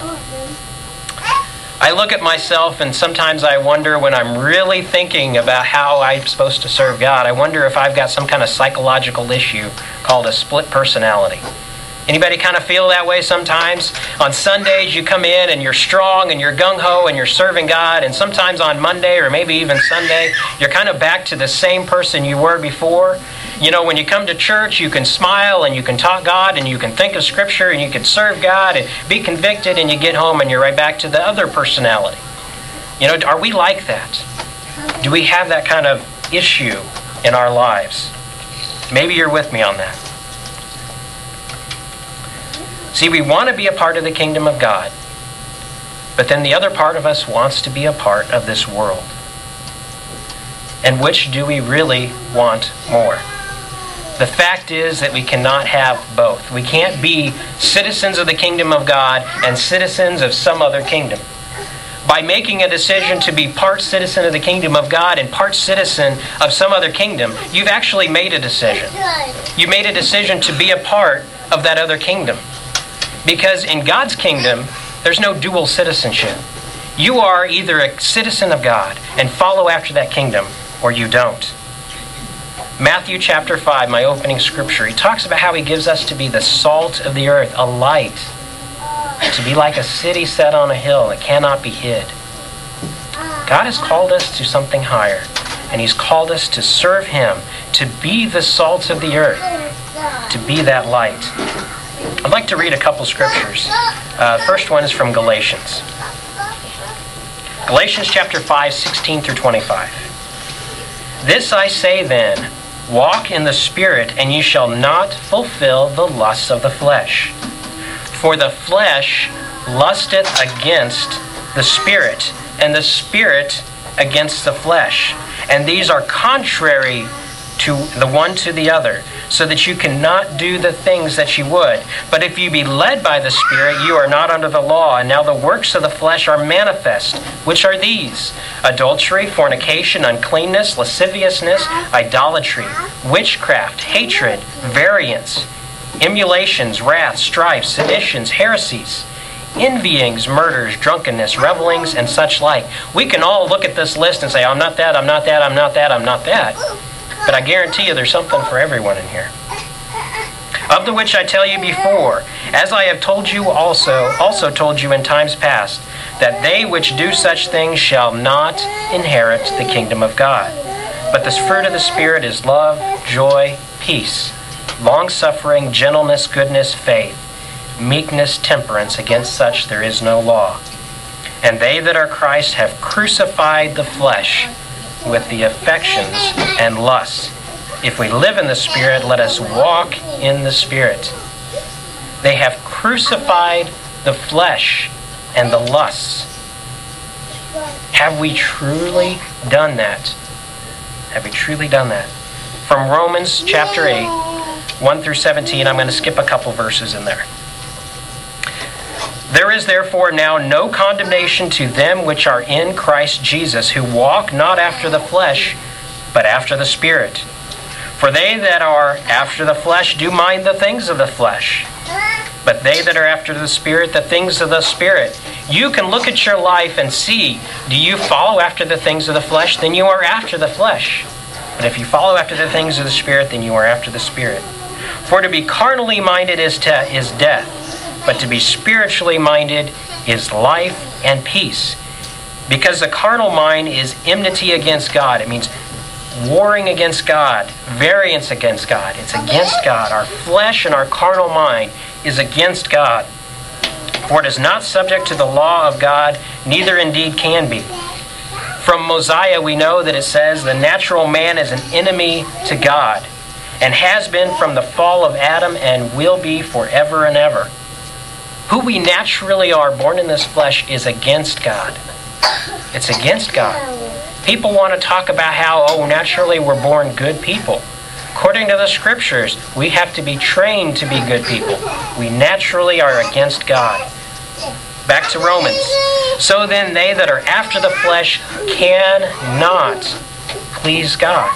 I look at myself and sometimes I wonder when I'm really thinking about how I'm supposed to serve God, I wonder if I've got some kind of psychological issue called a split personality. Anybody kind of feel that way sometimes? On Sundays you come in and you're strong and you're gung-ho and you're serving God, and sometimes on Monday or maybe even Sunday you're kind of back to the same person you were before. You know, when you come to church, you can smile and you can talk God and you can think of Scripture and you can serve God and be convicted, and you get home and you're right back to the other personality. You know, are we like that? Do we have that kind of issue in our lives? Maybe you're with me on that. See, we want to be a part of the kingdom of God, but then the other part of us wants to be a part of this world. And which do we really want more? The fact is that we cannot have both. We can't be citizens of the kingdom of God and citizens of some other kingdom. By making a decision to be part citizen of the kingdom of God and part citizen of some other kingdom, you've actually made a decision. You made a decision to be a part of that other kingdom. Because in God's kingdom, there's no dual citizenship. You are either a citizen of God and follow after that kingdom, or you don't. Matthew chapter five, my opening scripture, he talks about how he gives us to be the salt of the earth, a light, to be like a city set on a hill that cannot be hid. God has called us to something higher, and he's called us to serve him, to be the salt of the earth, to be that light. I'd like to read a couple scriptures. Uh, the first one is from Galatians. Galatians chapter five, sixteen through twenty-five. This I say then, walk in the Spirit, and ye shall not fulfill the lusts of the flesh. For the flesh lusteth against the Spirit, and the Spirit against the flesh. And these are contrary to the one to the other, so that you cannot do the things that you would. But if you be led by the Spirit, you are not under the law. And now the works of the flesh are manifest, which are these: adultery, fornication, uncleanness, lasciviousness, idolatry, witchcraft, hatred, variance, emulations, wrath, strife, seditions, heresies, envyings, murders, drunkenness, revelings, and such like. We can all look at this list and say, I'm not that, I'm not that, I'm not that, I'm not that. But I guarantee you there's something for everyone in here. Of the which I tell you before, as I have told you also, also told you in times past, that they which do such things shall not inherit the kingdom of God. But the fruit of the Spirit is love, joy, peace, long-suffering, gentleness, goodness, faith, meekness, temperance. Against such there is no law. And they that are Christ have crucified the flesh with the affections and lusts. If we live in the Spirit, let us walk in the Spirit. They have crucified the flesh and the lusts. Have we truly done that? Have we truly done that? From Romans chapter eight, one through seventeen, I'm going to skip a couple verses in there. There is therefore now no condemnation to them which are in Christ Jesus, who walk not after the flesh, but after the Spirit. For they that are after the flesh do mind the things of the flesh, but they that are after the Spirit, the things of the Spirit. You can look at your life and see, do you follow after the things of the flesh? Then you are after the flesh. But if you follow after the things of the Spirit, then you are after the Spirit. For to be carnally minded is, to, is death, but to be spiritually minded is life and peace. Because the carnal mind is enmity against God. It means warring against God, variance against God. It's against God. Our flesh and our carnal mind is against God. For it is not subject to the law of God, neither indeed can be. From Mosiah, we know that it says the natural man is an enemy to God and has been from the fall of Adam and will be forever and ever. Who we naturally are, born in this flesh, is against God. It's against God. People want to talk about how, oh, naturally we're born good people. According to the Scriptures, we have to be trained to be good people. We naturally are against God. Back to Romans. So then they that are after the flesh cannot please God.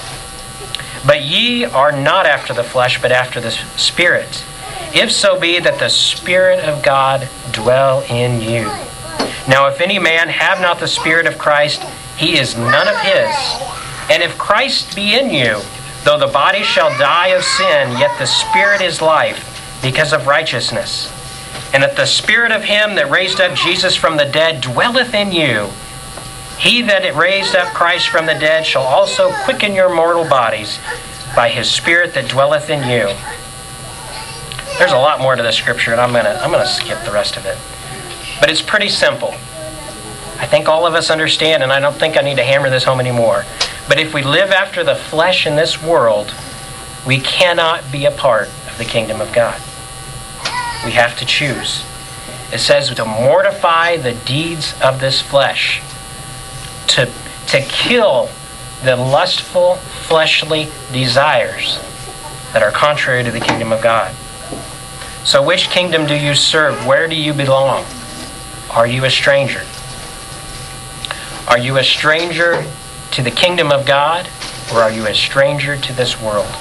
But ye are not after the flesh, but after the Spirit. If so be that the Spirit of God dwell in you. Now if any man have not the Spirit of Christ, he is none of his. And if Christ be in you, though the body shall die of sin, yet the Spirit is life, because of righteousness. And if the Spirit of him that raised up Jesus from the dead dwelleth in you, he that raised up Christ from the dead shall also quicken your mortal bodies by his Spirit that dwelleth in you. There's a lot more to the Scripture, and I'm going to I'm going to skip the rest of it. But it's pretty simple. I think all of us understand, and I don't think I need to hammer this home anymore. But if we live after the flesh in this world, we cannot be a part of the kingdom of God. We have to choose. It says to mortify the deeds of this flesh. To, to kill the lustful, fleshly desires that are contrary to the kingdom of God. So which kingdom do you serve? Where do you belong? Are you a stranger? Are you a stranger to the kingdom of God, or are you a stranger to this world?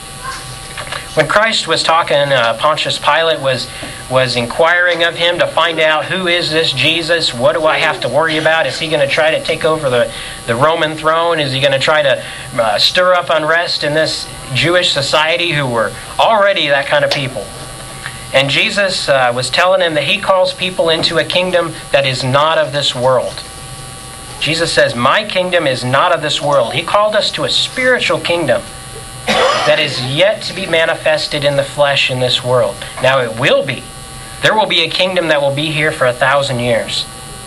When Christ was talking, uh, Pontius Pilate was was inquiring of him to find out, who is this Jesus? What do I have to worry about? Is he going to try to take over the, the Roman throne? Is he going to try to uh, stir up unrest in this Jewish society who were already that kind of people? And Jesus uh, was telling him that he calls people into a kingdom that is not of this world. Jesus says, my kingdom is not of this world. He called us to a spiritual kingdom that is yet to be manifested in the flesh in this world. Now it will be. There will be a kingdom that will be here for a thousand years.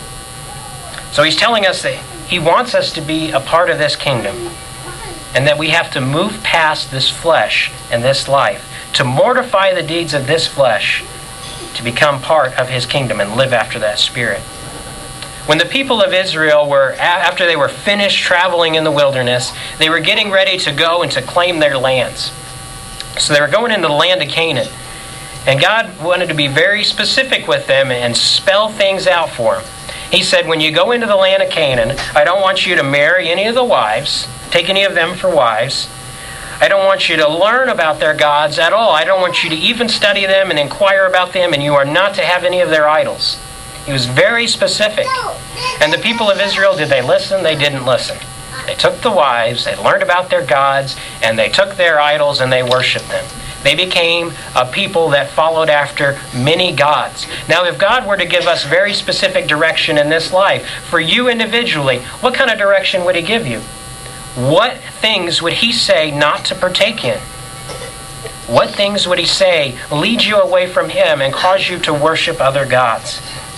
So he's telling us that he wants us to be a part of this kingdom, and that we have to move past this flesh and this life, to mortify the deeds of this flesh, to become part of his kingdom and live after that Spirit. When the people of Israel were, after they were finished traveling in the wilderness, they were getting ready to go and to claim their lands. So they were going into the land of Canaan. And God wanted to be very specific with them and spell things out for them. He said, when you go into the land of Canaan, I don't want you to marry any of the wives, take any of them for wives. I don't want you to learn about their gods at all. I don't want you to even study them and inquire about them, and you are not to have any of their idols. He was very specific. And the people of Israel, did they listen? They didn't listen. They took the wives, they learned about their gods, and they took their idols and they worshiped them. They became a people that followed after many gods. Now, if God were to give us very specific direction in this life, for you individually, what kind of direction would He give you? What things would He say not to partake in? What things would He say lead you away from Him and cause you to worship other gods?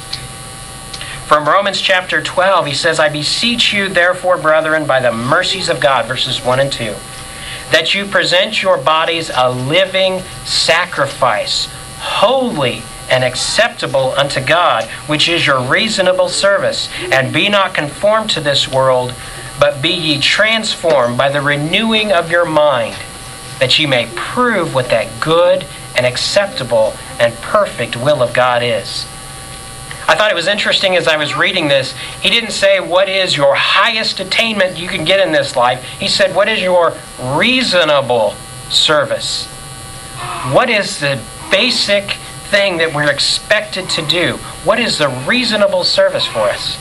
From Romans chapter twelve, he says, I beseech you, therefore, brethren, by the mercies of God, verses one and two, that you present your bodies a living sacrifice, holy and acceptable unto God, which is your reasonable service. And be not conformed to this world, but be ye transformed by the renewing of your mind, that ye may prove what that good and acceptable and perfect will of God is. I thought it was interesting as I was reading this. He didn't say, what is your highest attainment you can get in this life? He said, what is your reasonable service? What is the basic thing that we're expected to do? What is the reasonable service for us?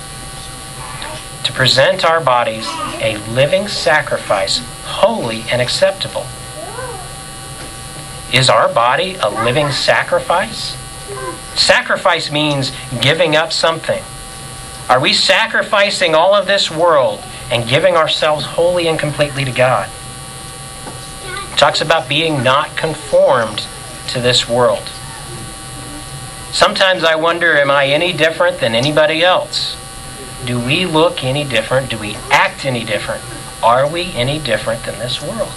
To present our bodies a living sacrifice, holy and acceptable. Is our body a living sacrifice? Sacrifice means giving up something. Are we sacrificing all of this world and giving ourselves wholly and completely to God? It talks about being not conformed to this world. Sometimes I wonder, am I any different than anybody else? Do we look any different? Do we act any different? Are we any different than this world?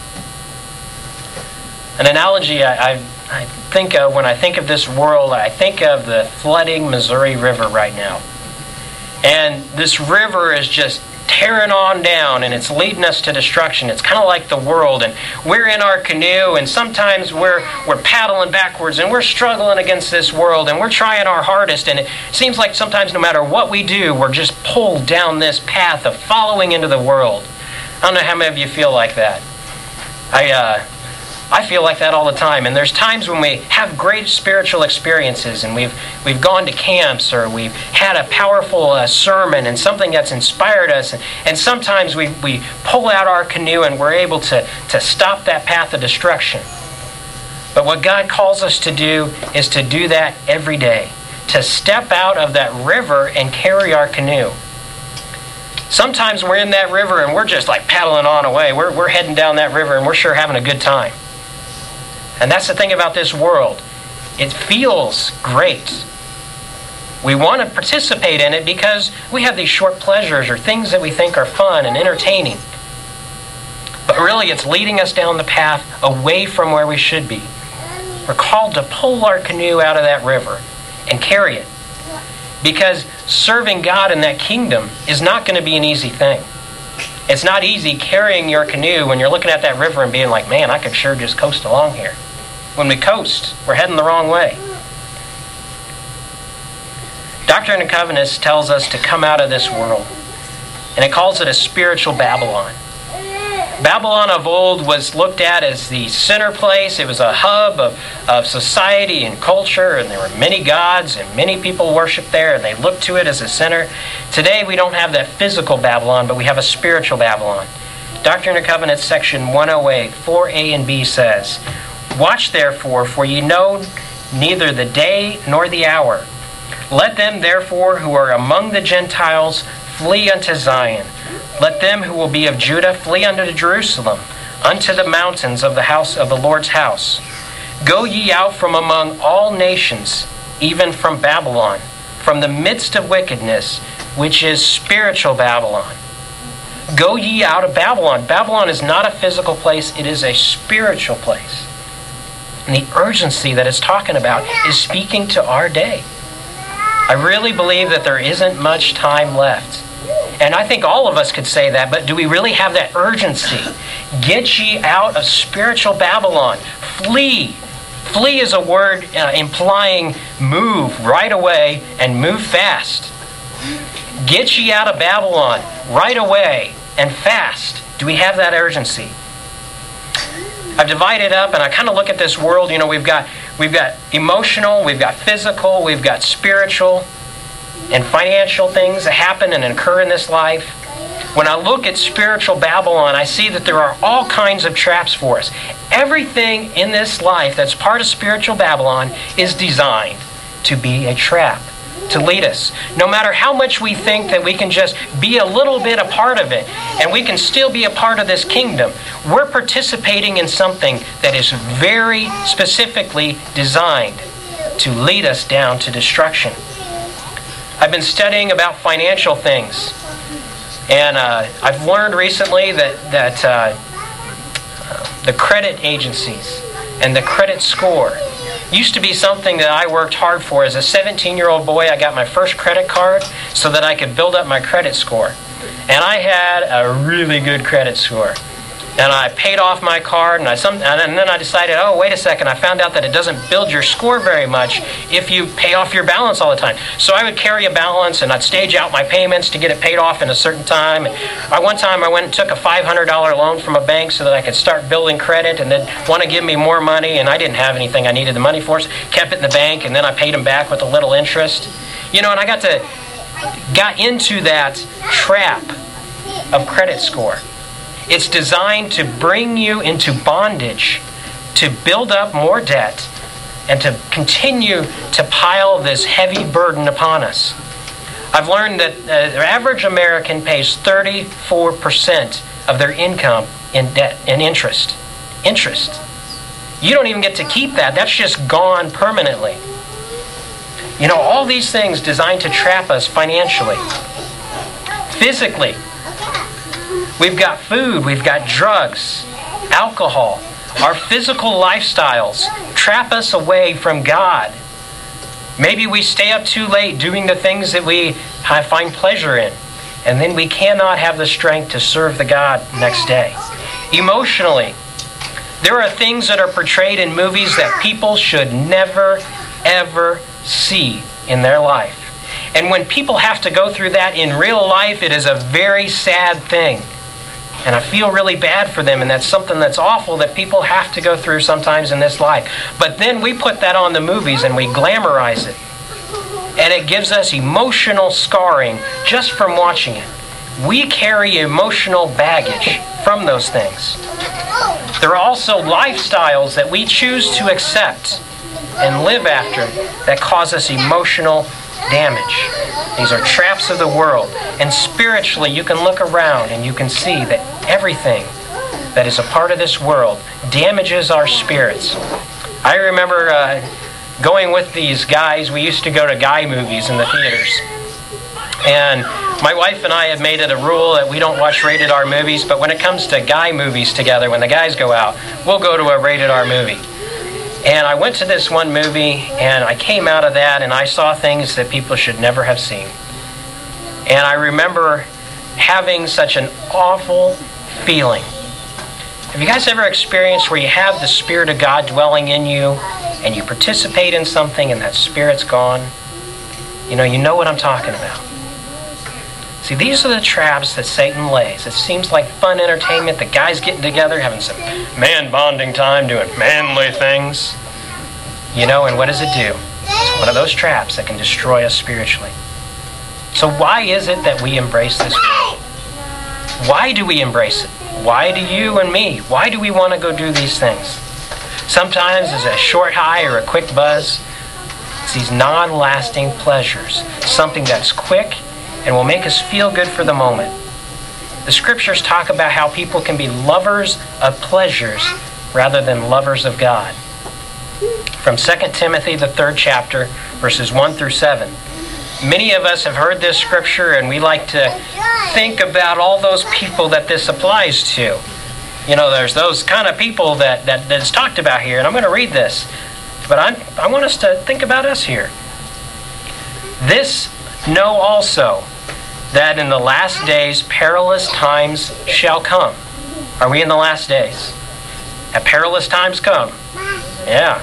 An analogy I, I, I think of when I think of this world, I think of the flooding Missouri River right now. And this river is just tearing on down, and it's leading us to destruction. It's kind of like the world, and we're in our canoe, and sometimes we're we're paddling backwards, and we're struggling against this world, and we're trying our hardest, and it seems like sometimes no matter what we do, we're just pulled down this path of following into the world. I don't know how many of you feel like that. I uh, I feel like that all the time, and there's times when we have great spiritual experiences, and we've we've gone to camps, or we've had a powerful uh, sermon and something that's inspired us, and, and sometimes we, we pull out our canoe and we're able to, to stop that path of destruction. But what God calls us to do is to do that every day, to step out of that river and carry our canoe. Sometimes we're in that river and we're just like paddling on away. We're, we're heading down that river and we're sure having a good time. And that's the thing about this world. It feels great. We want to participate in it because we have these short pleasures or things that we think are fun and entertaining. But really it's leading us down the path away from where we should be. We're called to pull our canoe out of that river and carry it. Because serving God in that kingdom is not going to be an easy thing. It's not easy carrying your canoe when you're looking at that river and being like, man, I could sure just coast along here. When we coast, we're heading the wrong way. Doctrine and Covenants tells us to come out of this world. And it calls it a spiritual Babylon. Babylon of old was looked at as the center place. It was a hub of, of society and culture, and there were many gods, and many people worshiped there, and they looked to it as a center. Today we don't have that physical Babylon, but we have a spiritual Babylon. Doctrine and Covenants section one oh eight, four A and B says, "Watch therefore, for ye know neither the day nor the hour. Let them therefore who are among the Gentiles flee unto Zion. Let them who will be of Judah flee unto Jerusalem, unto the mountains of the house of the Lord's house. Go ye out from among all nations, even from Babylon, from the midst of wickedness, which is spiritual Babylon." Go ye out of Babylon. Babylon is not a physical place, it is a spiritual place. And the urgency that it's talking about is speaking to our day. I really believe that there isn't much time left. And I think all of us could say that, but do we really have that urgency? Get ye out of spiritual Babylon. Flee. Flee is a word uh, implying move right away and move fast. Get ye out of Babylon right away and fast. Do we have that urgency? I've divided up and I kind of look at this world. You know, we've got we've got emotional, we've got physical, we've got spiritual and financial things that happen and occur in this life. When I look at spiritual Babylon, I see that there are all kinds of traps for us. Everything in this life that's part of spiritual Babylon is designed to be a trap, to lead us. No matter how much we think that we can just be a little bit a part of it, and we can still be a part of this kingdom, we're participating in something that is very specifically designed to lead us down to destruction. I've been studying about financial things, and uh, I've learned recently that, that uh, uh, the credit agencies and the credit score used to be something that I worked hard for. As a seventeen-year-old boy, I got my first credit card so that I could build up my credit score. And I had a really good credit score. And I paid off my card, and I some, and then I decided, oh, wait a second, I found out that it doesn't build your score very much if you pay off your balance all the time. So I would carry a balance, and I'd stage out my payments to get it paid off in a certain time. And I, one time I went and took a five hundred dollars loan from a bank so that I could start building credit, and they'd want to give me more money, and I didn't have anything I needed the money for, so kept it in the bank, and then I paid them back with a little interest. You know, and I got to got into that trap of credit score. It's designed to bring you into bondage, to build up more debt, and to continue to pile this heavy burden upon us. I've learned that uh, the average American pays thirty-four percent of their income in debt and interest. Interest. You don't even get to keep that. That's just gone permanently. You know, all these things designed to trap us financially. Physically, we've got food, we've got drugs, alcohol. Our physical lifestyles trap us away from God. Maybe we stay up too late doing the things that we find pleasure in, and then we cannot have the strength to serve the God next day. Emotionally, there are things that are portrayed in movies that people should never, ever see in their life. And when people have to go through that in real life, it is a very sad thing. And I feel really bad for them, and that's something that's awful that people have to go through sometimes in this life. But then we put that on the movies and we glamorize it. And it gives us emotional scarring just from watching it. We carry emotional baggage from those things. There are also lifestyles that we choose to accept and live after that cause us emotional damage. These are traps of the world. And spiritually, you can look around and you can see that everything that is a part of this world damages our spirits. I remember uh, going with these guys. We used to go to guy movies in the theaters. And my wife and I have made it a rule that we don't watch rated R movies, but when it comes to guy movies together, when the guys go out, we'll go to a rated R movie. And I went to this one movie, and I came out of that, and I saw things that people should never have seen. And I remember having such an awful feeling. Have you guys ever experienced where you have the Spirit of God dwelling in you, and you participate in something, and that Spirit's gone? You know, you know what I'm talking about. See, these are the traps that Satan lays. It seems like fun entertainment, the guys getting together, having some man bonding time, doing manly things. You know, and what does it do? It's one of those traps that can destroy us spiritually. So why is it that we embrace this world? Why do we embrace it? Why do you and me? Why do we want to go do these things? Sometimes it's a short high or a quick buzz. It's these non-lasting pleasures. Something that's quick and will make us feel good for the moment. The scriptures talk about how people can be lovers of pleasures rather than lovers of God. From Second Timothy, the third chapter, verses one through seven. Many of us have heard this scripture, and we like to think about all those people that this applies to. You know, there's those kind of people that, that that's talked about here, and I'm going to read this. But I'm, I want us to think about us here. This know also, that in the last days perilous times shall come. Are we in the last days? Have perilous times come? Yeah.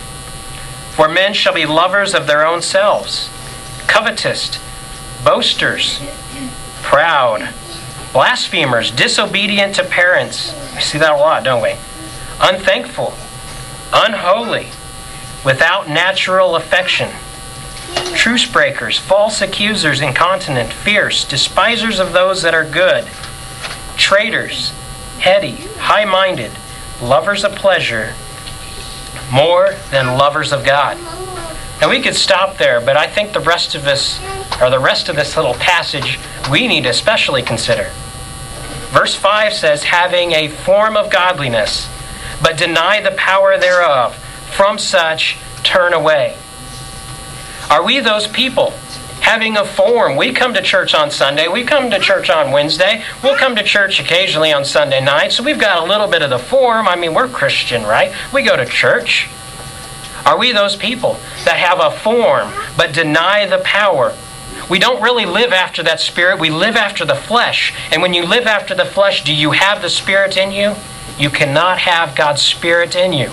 For men shall be lovers of their own selves, covetous, boasters, proud, blasphemers, disobedient to parents. We see that a lot, don't we? Unthankful, unholy, without natural affection, truce breakers, false accusers, incontinent, fierce, despisers of those that are good, traitors, heady, high-minded, lovers of pleasure more than lovers of God. Now we could stop there, but I think the rest of this, or the rest of this little passage, we need to especially consider. Verse five says, having a form of godliness, but deny the power thereof. From such turn away. Are we those people having a form? We come to church on Sunday. We come to church on Wednesday. We'll come to church occasionally on Sunday night. So we've got a little bit of the form. I mean, we're Christian, right? We go to church. Are we those people that have a form but deny the power? We don't really live after that Spirit. We live after the flesh. And when you live after the flesh, do you have the Spirit in you? You cannot have God's Spirit in you.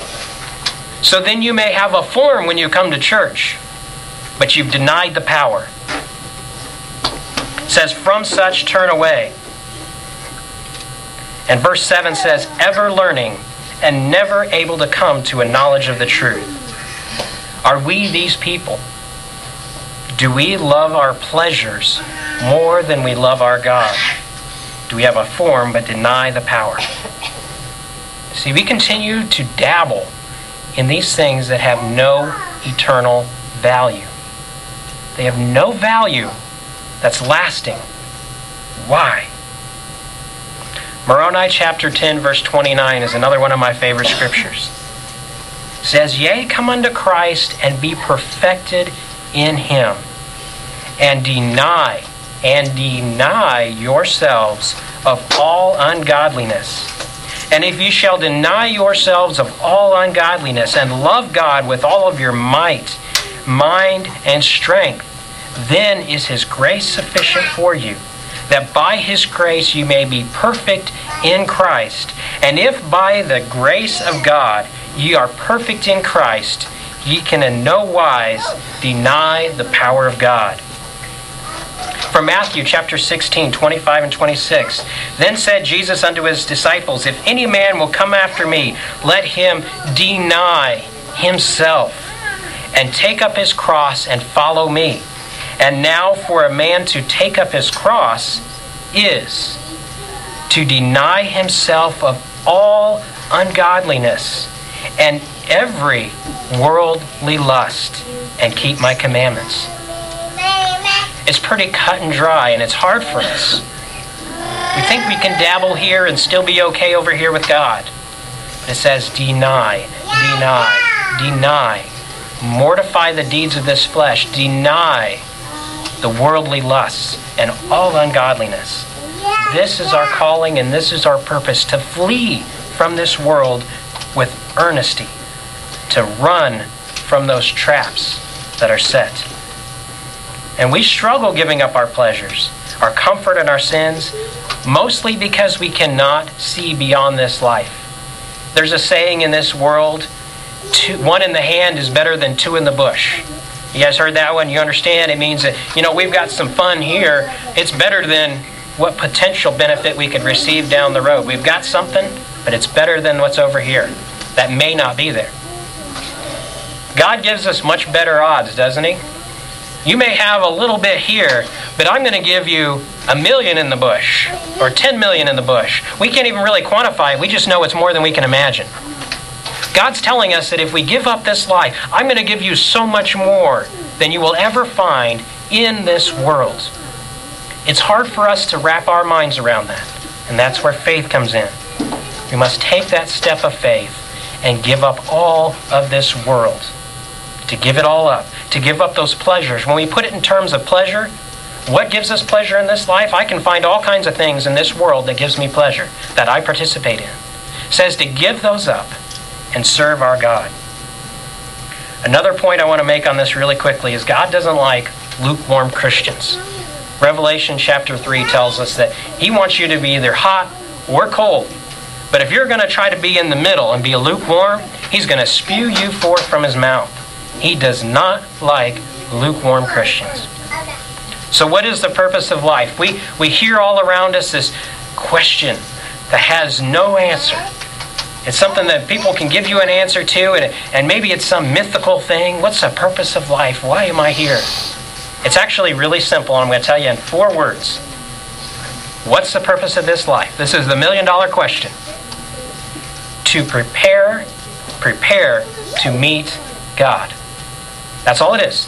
So then you may have a form when you come to church, but you've denied the power. It says, from such turn away. And verse seven says, ever learning and never able to come to a knowledge of the truth. Are we these people? Do we love our pleasures more than we love our God? Do we have a form but deny the power? See, we continue to dabble in these things that have no eternal value. They have no value that's lasting. Why? Moroni chapter ten, verse twenty-nine is another one of my favorite scriptures. It says, yea, come unto Christ and be perfected in him, and deny and deny yourselves of all ungodliness. And if you shall deny yourselves of all ungodliness and love God with all of your might, mind, and strength, then is His grace sufficient for you, that by His grace you may be perfect in Christ. And if by the grace of God ye are perfect in Christ, ye can in no wise deny the power of God. From Matthew chapter sixteen, twenty-five and twenty-six. Then said Jesus unto His disciples, If any man will come after me, let him deny himself, and take up his cross and follow me. And now for a man to take up his cross is to deny himself of all ungodliness and every worldly lust, and keep my commandments. It's pretty cut and dry, and it's hard for us. We think we can dabble here and still be okay over here with God. But it says deny, deny, deny. Mortify the deeds of this flesh. Deny the worldly lusts and all ungodliness. This is our calling and this is our purpose, to flee from this world with earnesty, to run from those traps that are set. And we struggle giving up our pleasures, our comfort and our sins, mostly because we cannot see beyond this life. There's a saying in this world, two, one in the hand is better than two in the bush. You guys heard that one? You understand? It means that, you know, we've got some fun here. It's better than what potential benefit we could receive down the road. We've got something, but it's better than what's over here. That may not be there. God gives us much better odds, doesn't He? You may have a little bit here, but I'm going to give you a million in the bush, or ten million in the bush. We can't even really quantify it. We just know it's more than we can imagine. God's telling us that if we give up this life, I'm going to give you so much more than you will ever find in this world. It's hard for us to wrap our minds around that, and that's where faith comes in. We must take that step of faith and give up all of this world. To give it all up. To give up those pleasures. When we put it in terms of pleasure, what gives us pleasure in this life? I can find all kinds of things in this world that gives me pleasure, that I participate in. It says to give those up and serve our God. Another point I want to make on this really quickly is God doesn't like lukewarm Christians. Revelation chapter three tells us that He wants you to be either hot or cold. But if you're going to try to be in the middle and be lukewarm, He's going to spew you forth from His mouth. He does not like lukewarm Christians. So what is the purpose of life? We, we hear all around us this question that has no answer. It's something that people can give you an answer to, and, and maybe it's some mythical thing. What's the purpose of life? Why am I here? It's actually really simple, and I'm going to tell you in four words. What's the purpose of this life? This is the million dollar question. To prepare, prepare to meet God. That's all it is.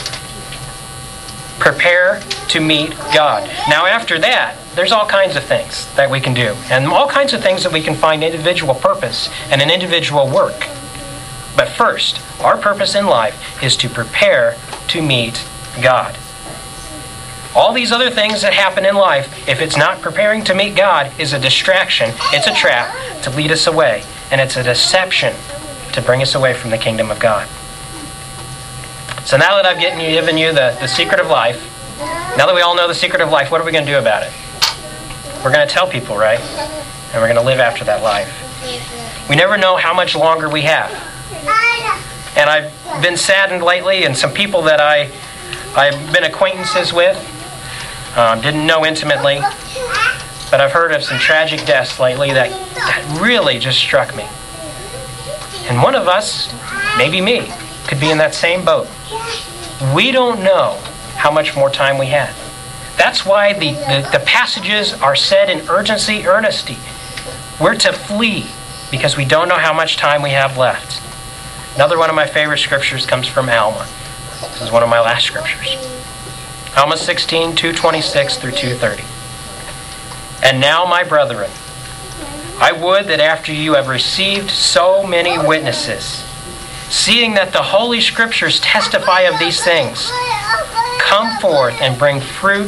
Prepare to meet God. Now after that, there's all kinds of things that we can do. And all kinds of things that we can find individual purpose and an individual work. But first, our purpose in life is to prepare to meet God. All these other things that happen in life, if it's not preparing to meet God, is a distraction. It's a trap to lead us away. And it's a deception to bring us away from the kingdom of God. So now that I've given you, given you the, the secret of life, now that we all know the secret of life, what are we going to do about it? We're going to tell people, right? And we're going to live after that life. We never know how much longer we have. And I've been saddened lately, and some people that I, I've been acquaintances with, um, didn't know intimately, but I've heard of some tragic deaths lately that, that really just struck me. And one of us, maybe me, could be in that same boat. We don't know how much more time we have. That's why the, the, the passages are said in urgency, earnesty. We're to flee because we don't know how much time we have left. Another one of my favorite scriptures comes from Alma. This is one of my last scriptures. Alma sixteen, two twenty-six through two thirty. And now, my brethren, I would that after you have received so many witnesses, seeing that the Holy Scriptures testify of these things, come forth and bring fruit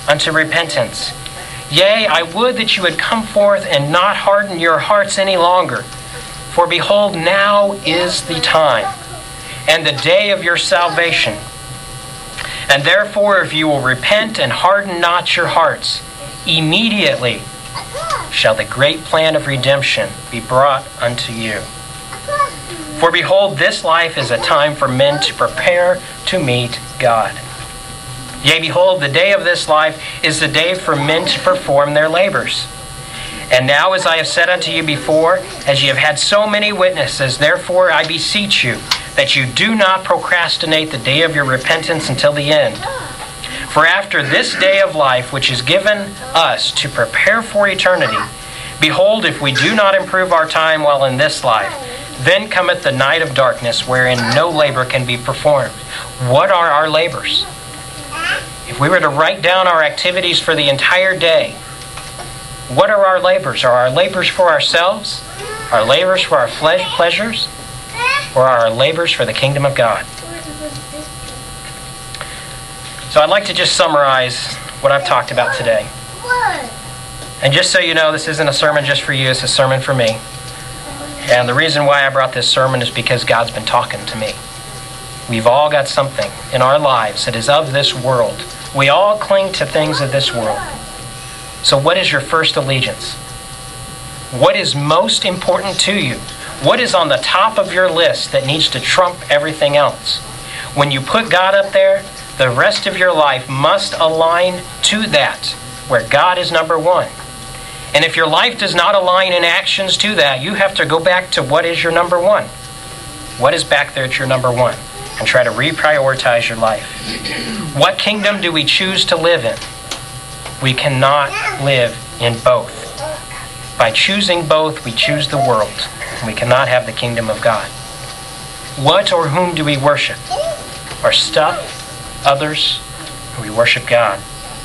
unto repentance. Yea, I would that you would come forth and not harden your hearts any longer. For behold, now is the time, and the day of your salvation. And therefore, if you will repent and harden not your hearts, immediately shall the great plan of redemption be brought unto you. For behold, this life is a time for men to prepare to meet God. Yea, behold, the day of this life is the day for men to perform their labors. And now, as I have said unto you before, as ye have had so many witnesses, therefore I beseech you, that you do not procrastinate the day of your repentance until the end. For after this day of life, which is given us to prepare for eternity, behold, if we do not improve our time while in this life, then cometh the night of darkness, wherein no labor can be performed. What are our labors? If we were to write down our activities for the entire day, what are our labors? Are our labors for ourselves? Our labors for our flesh pleasures? Or are our labors for the kingdom of God? So I'd like to just summarize what I've talked about today. And just so you know, this isn't a sermon just for you, it's a sermon for me. And the reason why I brought this sermon is because God's been talking to me. We've all got something in our lives that is of this world. We all cling to things of this world. So what is your first allegiance? What is most important to you? What is on the top of your list that needs to trump everything else? When you put God up there, the rest of your life must align to that, where God is number one. And if your life does not align in actions to that, you have to go back to what is your number one. What is back there at your number one? And try to reprioritize your life. What kingdom do we choose to live in? We cannot live in both. By choosing both, we choose the world. We cannot have the kingdom of God. What or whom do we worship? Our stuff, others, or we worship God?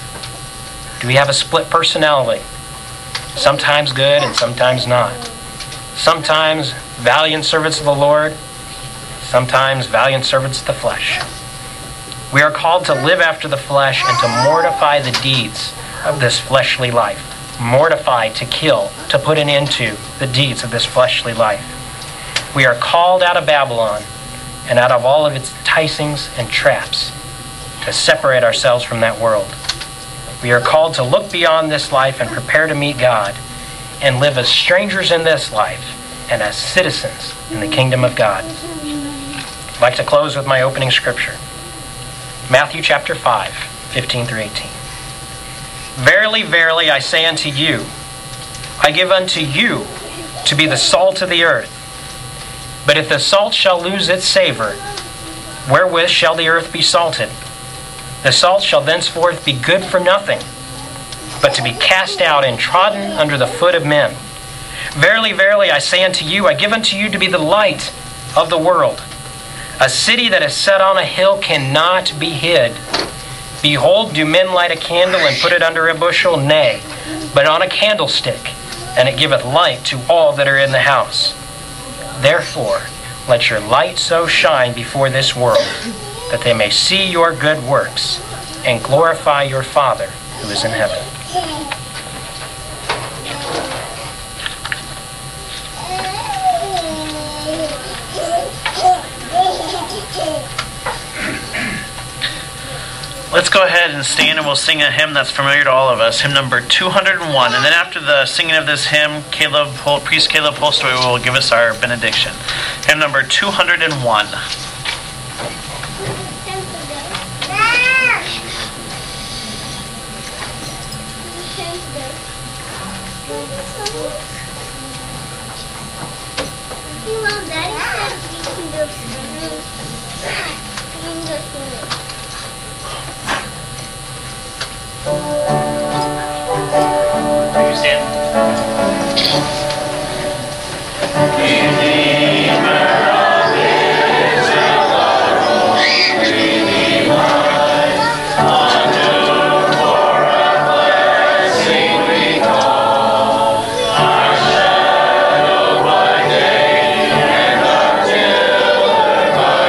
Do we have a split personality? Sometimes good and sometimes not. Sometimes valiant servants of the Lord, sometimes valiant servants of the flesh. We are called to live after the flesh and to mortify the deeds of this fleshly life. Mortify, to kill, to put an end to the deeds of this fleshly life. We are called out of Babylon and out of all of its enticings and traps to separate ourselves from that world. We are called to look beyond this life and prepare to meet God and live as strangers in this life and as citizens in the kingdom of God. I'd like to close with my opening scripture. Matthew chapter five, fifteen through eighteen. Verily, verily, I say unto you, I give unto you to be the salt of the earth. But if the salt shall lose its savor, wherewith shall the earth be salted? The salt shall thenceforth be good for nothing, but to be cast out and trodden under the foot of men. Verily, verily, I say unto you, I give unto you to be the light of the world. A city that is set on a hill cannot be hid. Behold, do men light a candle and put it under a bushel? Nay, but on a candlestick, and it giveth light to all that are in the house. Therefore, let your light so shine before this world, that they may see your good works and glorify your Father who is in heaven. Let's go ahead and stand and we'll sing a hymn that's familiar to all of us, hymn number two hundred one. And then after the singing of this hymn, Caleb, Priest Caleb Holstoy will give us our benediction. Hymn number two hundred one. Will you stand?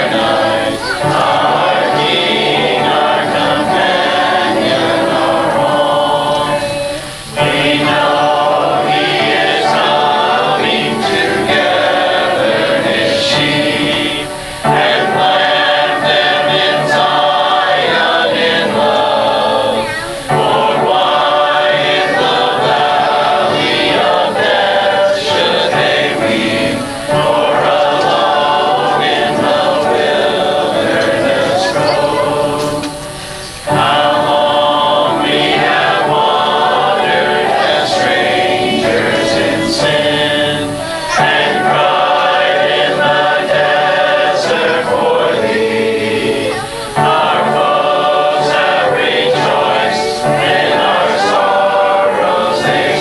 Our King, our companion, our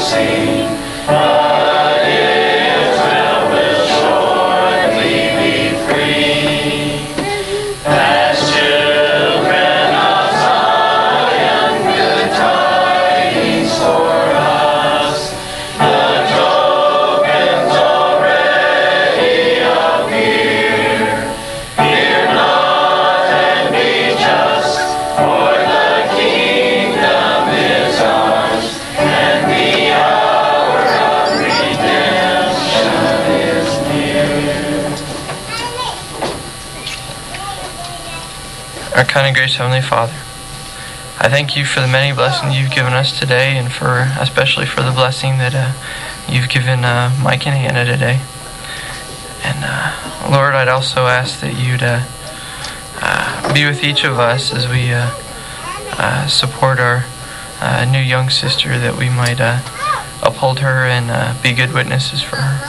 Our kind and gracious Heavenly Father, I thank you for the many blessings you've given us today, and for especially for the blessing that uh, you've given uh, Mike and Hannah today. And uh, Lord, I'd also ask that you'd uh, uh, be with each of us as we uh, uh, support our uh, new young sister, that we might uh, uphold her and uh, be good witnesses for her.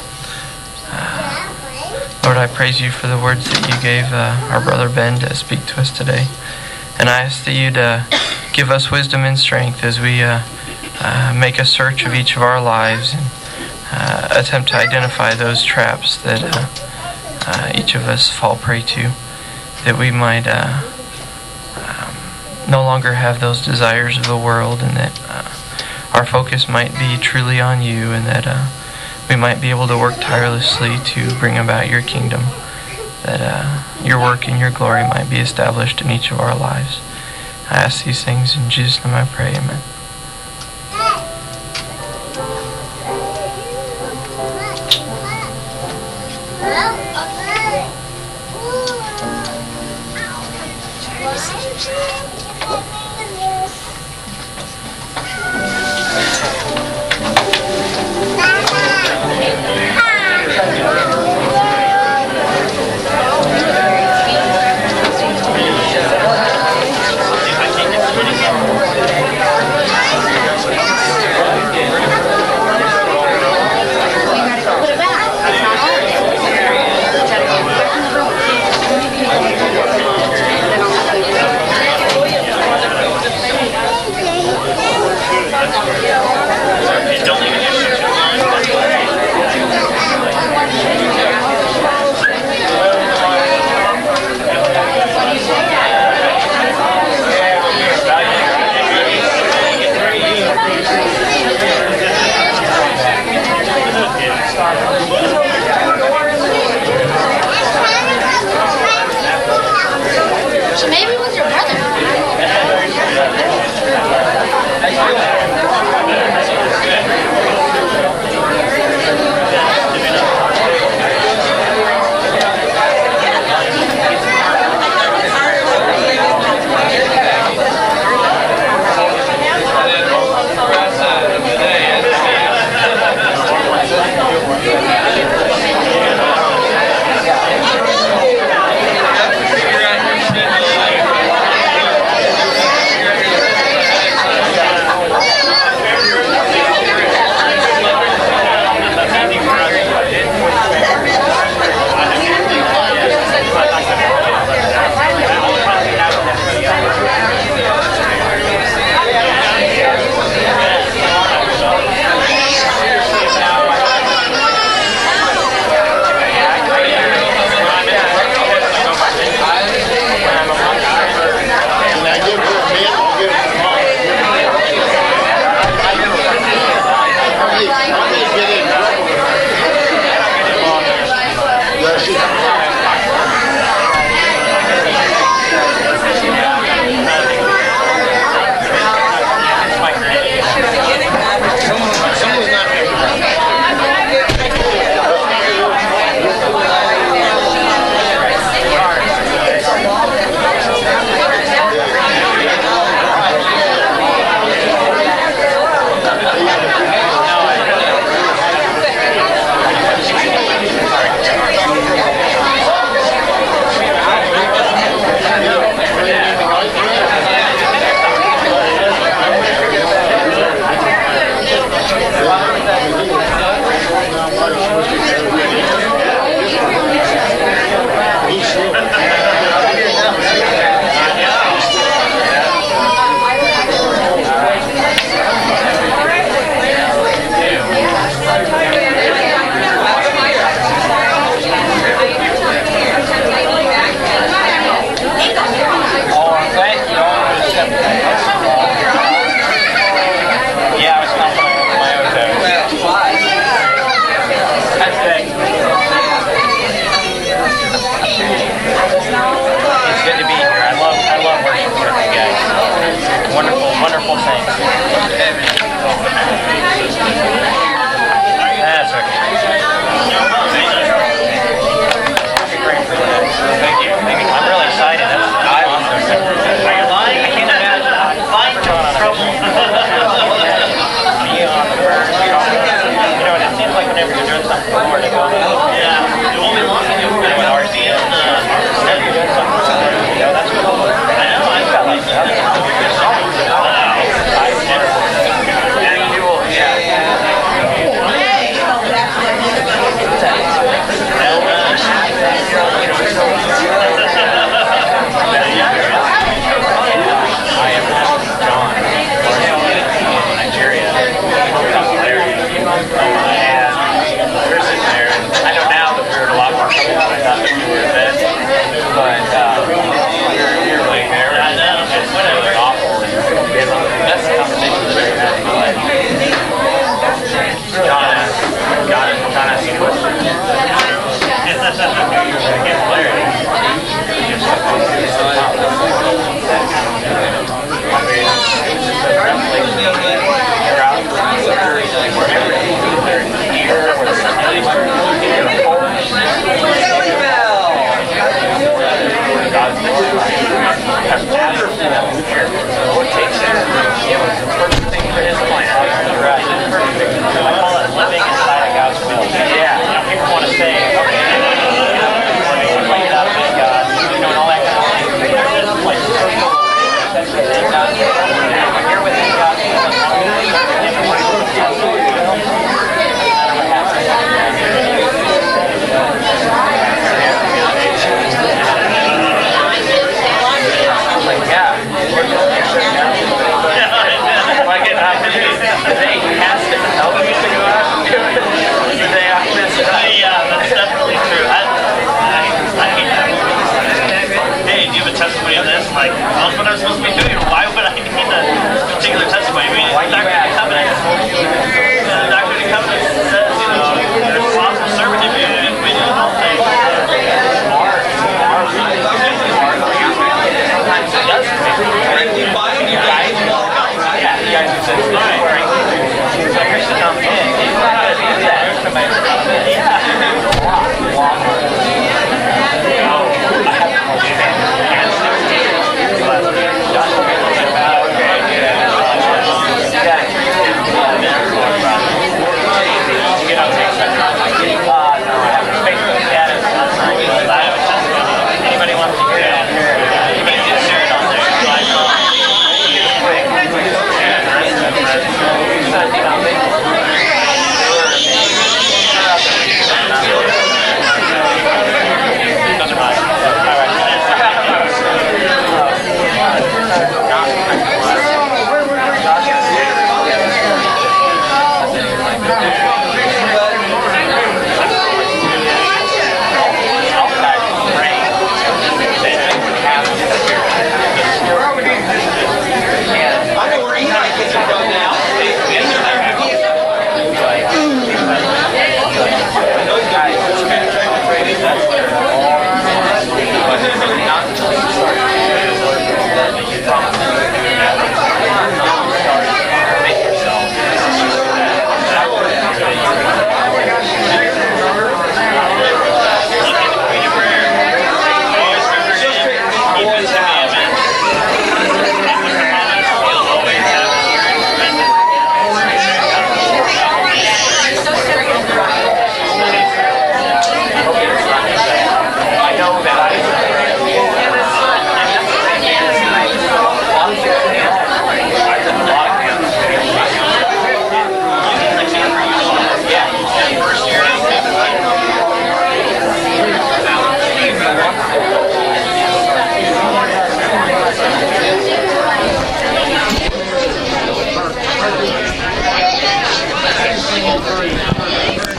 Lord, I praise you for the words that you gave uh, our brother Ben to speak to us today. And I ask that you'd uh, give us wisdom and strength as we uh, uh, make a search of each of our lives and uh, attempt to identify those traps that uh, uh, each of us fall prey to, that we might uh, um, no longer have those desires of the world, and that uh, our focus might be truly on you, and that uh, we might be able to work tirelessly to bring about your kingdom, that uh, your work and your glory might be established in each of our lives. I ask these things in Jesus' name I pray, amen. Hello?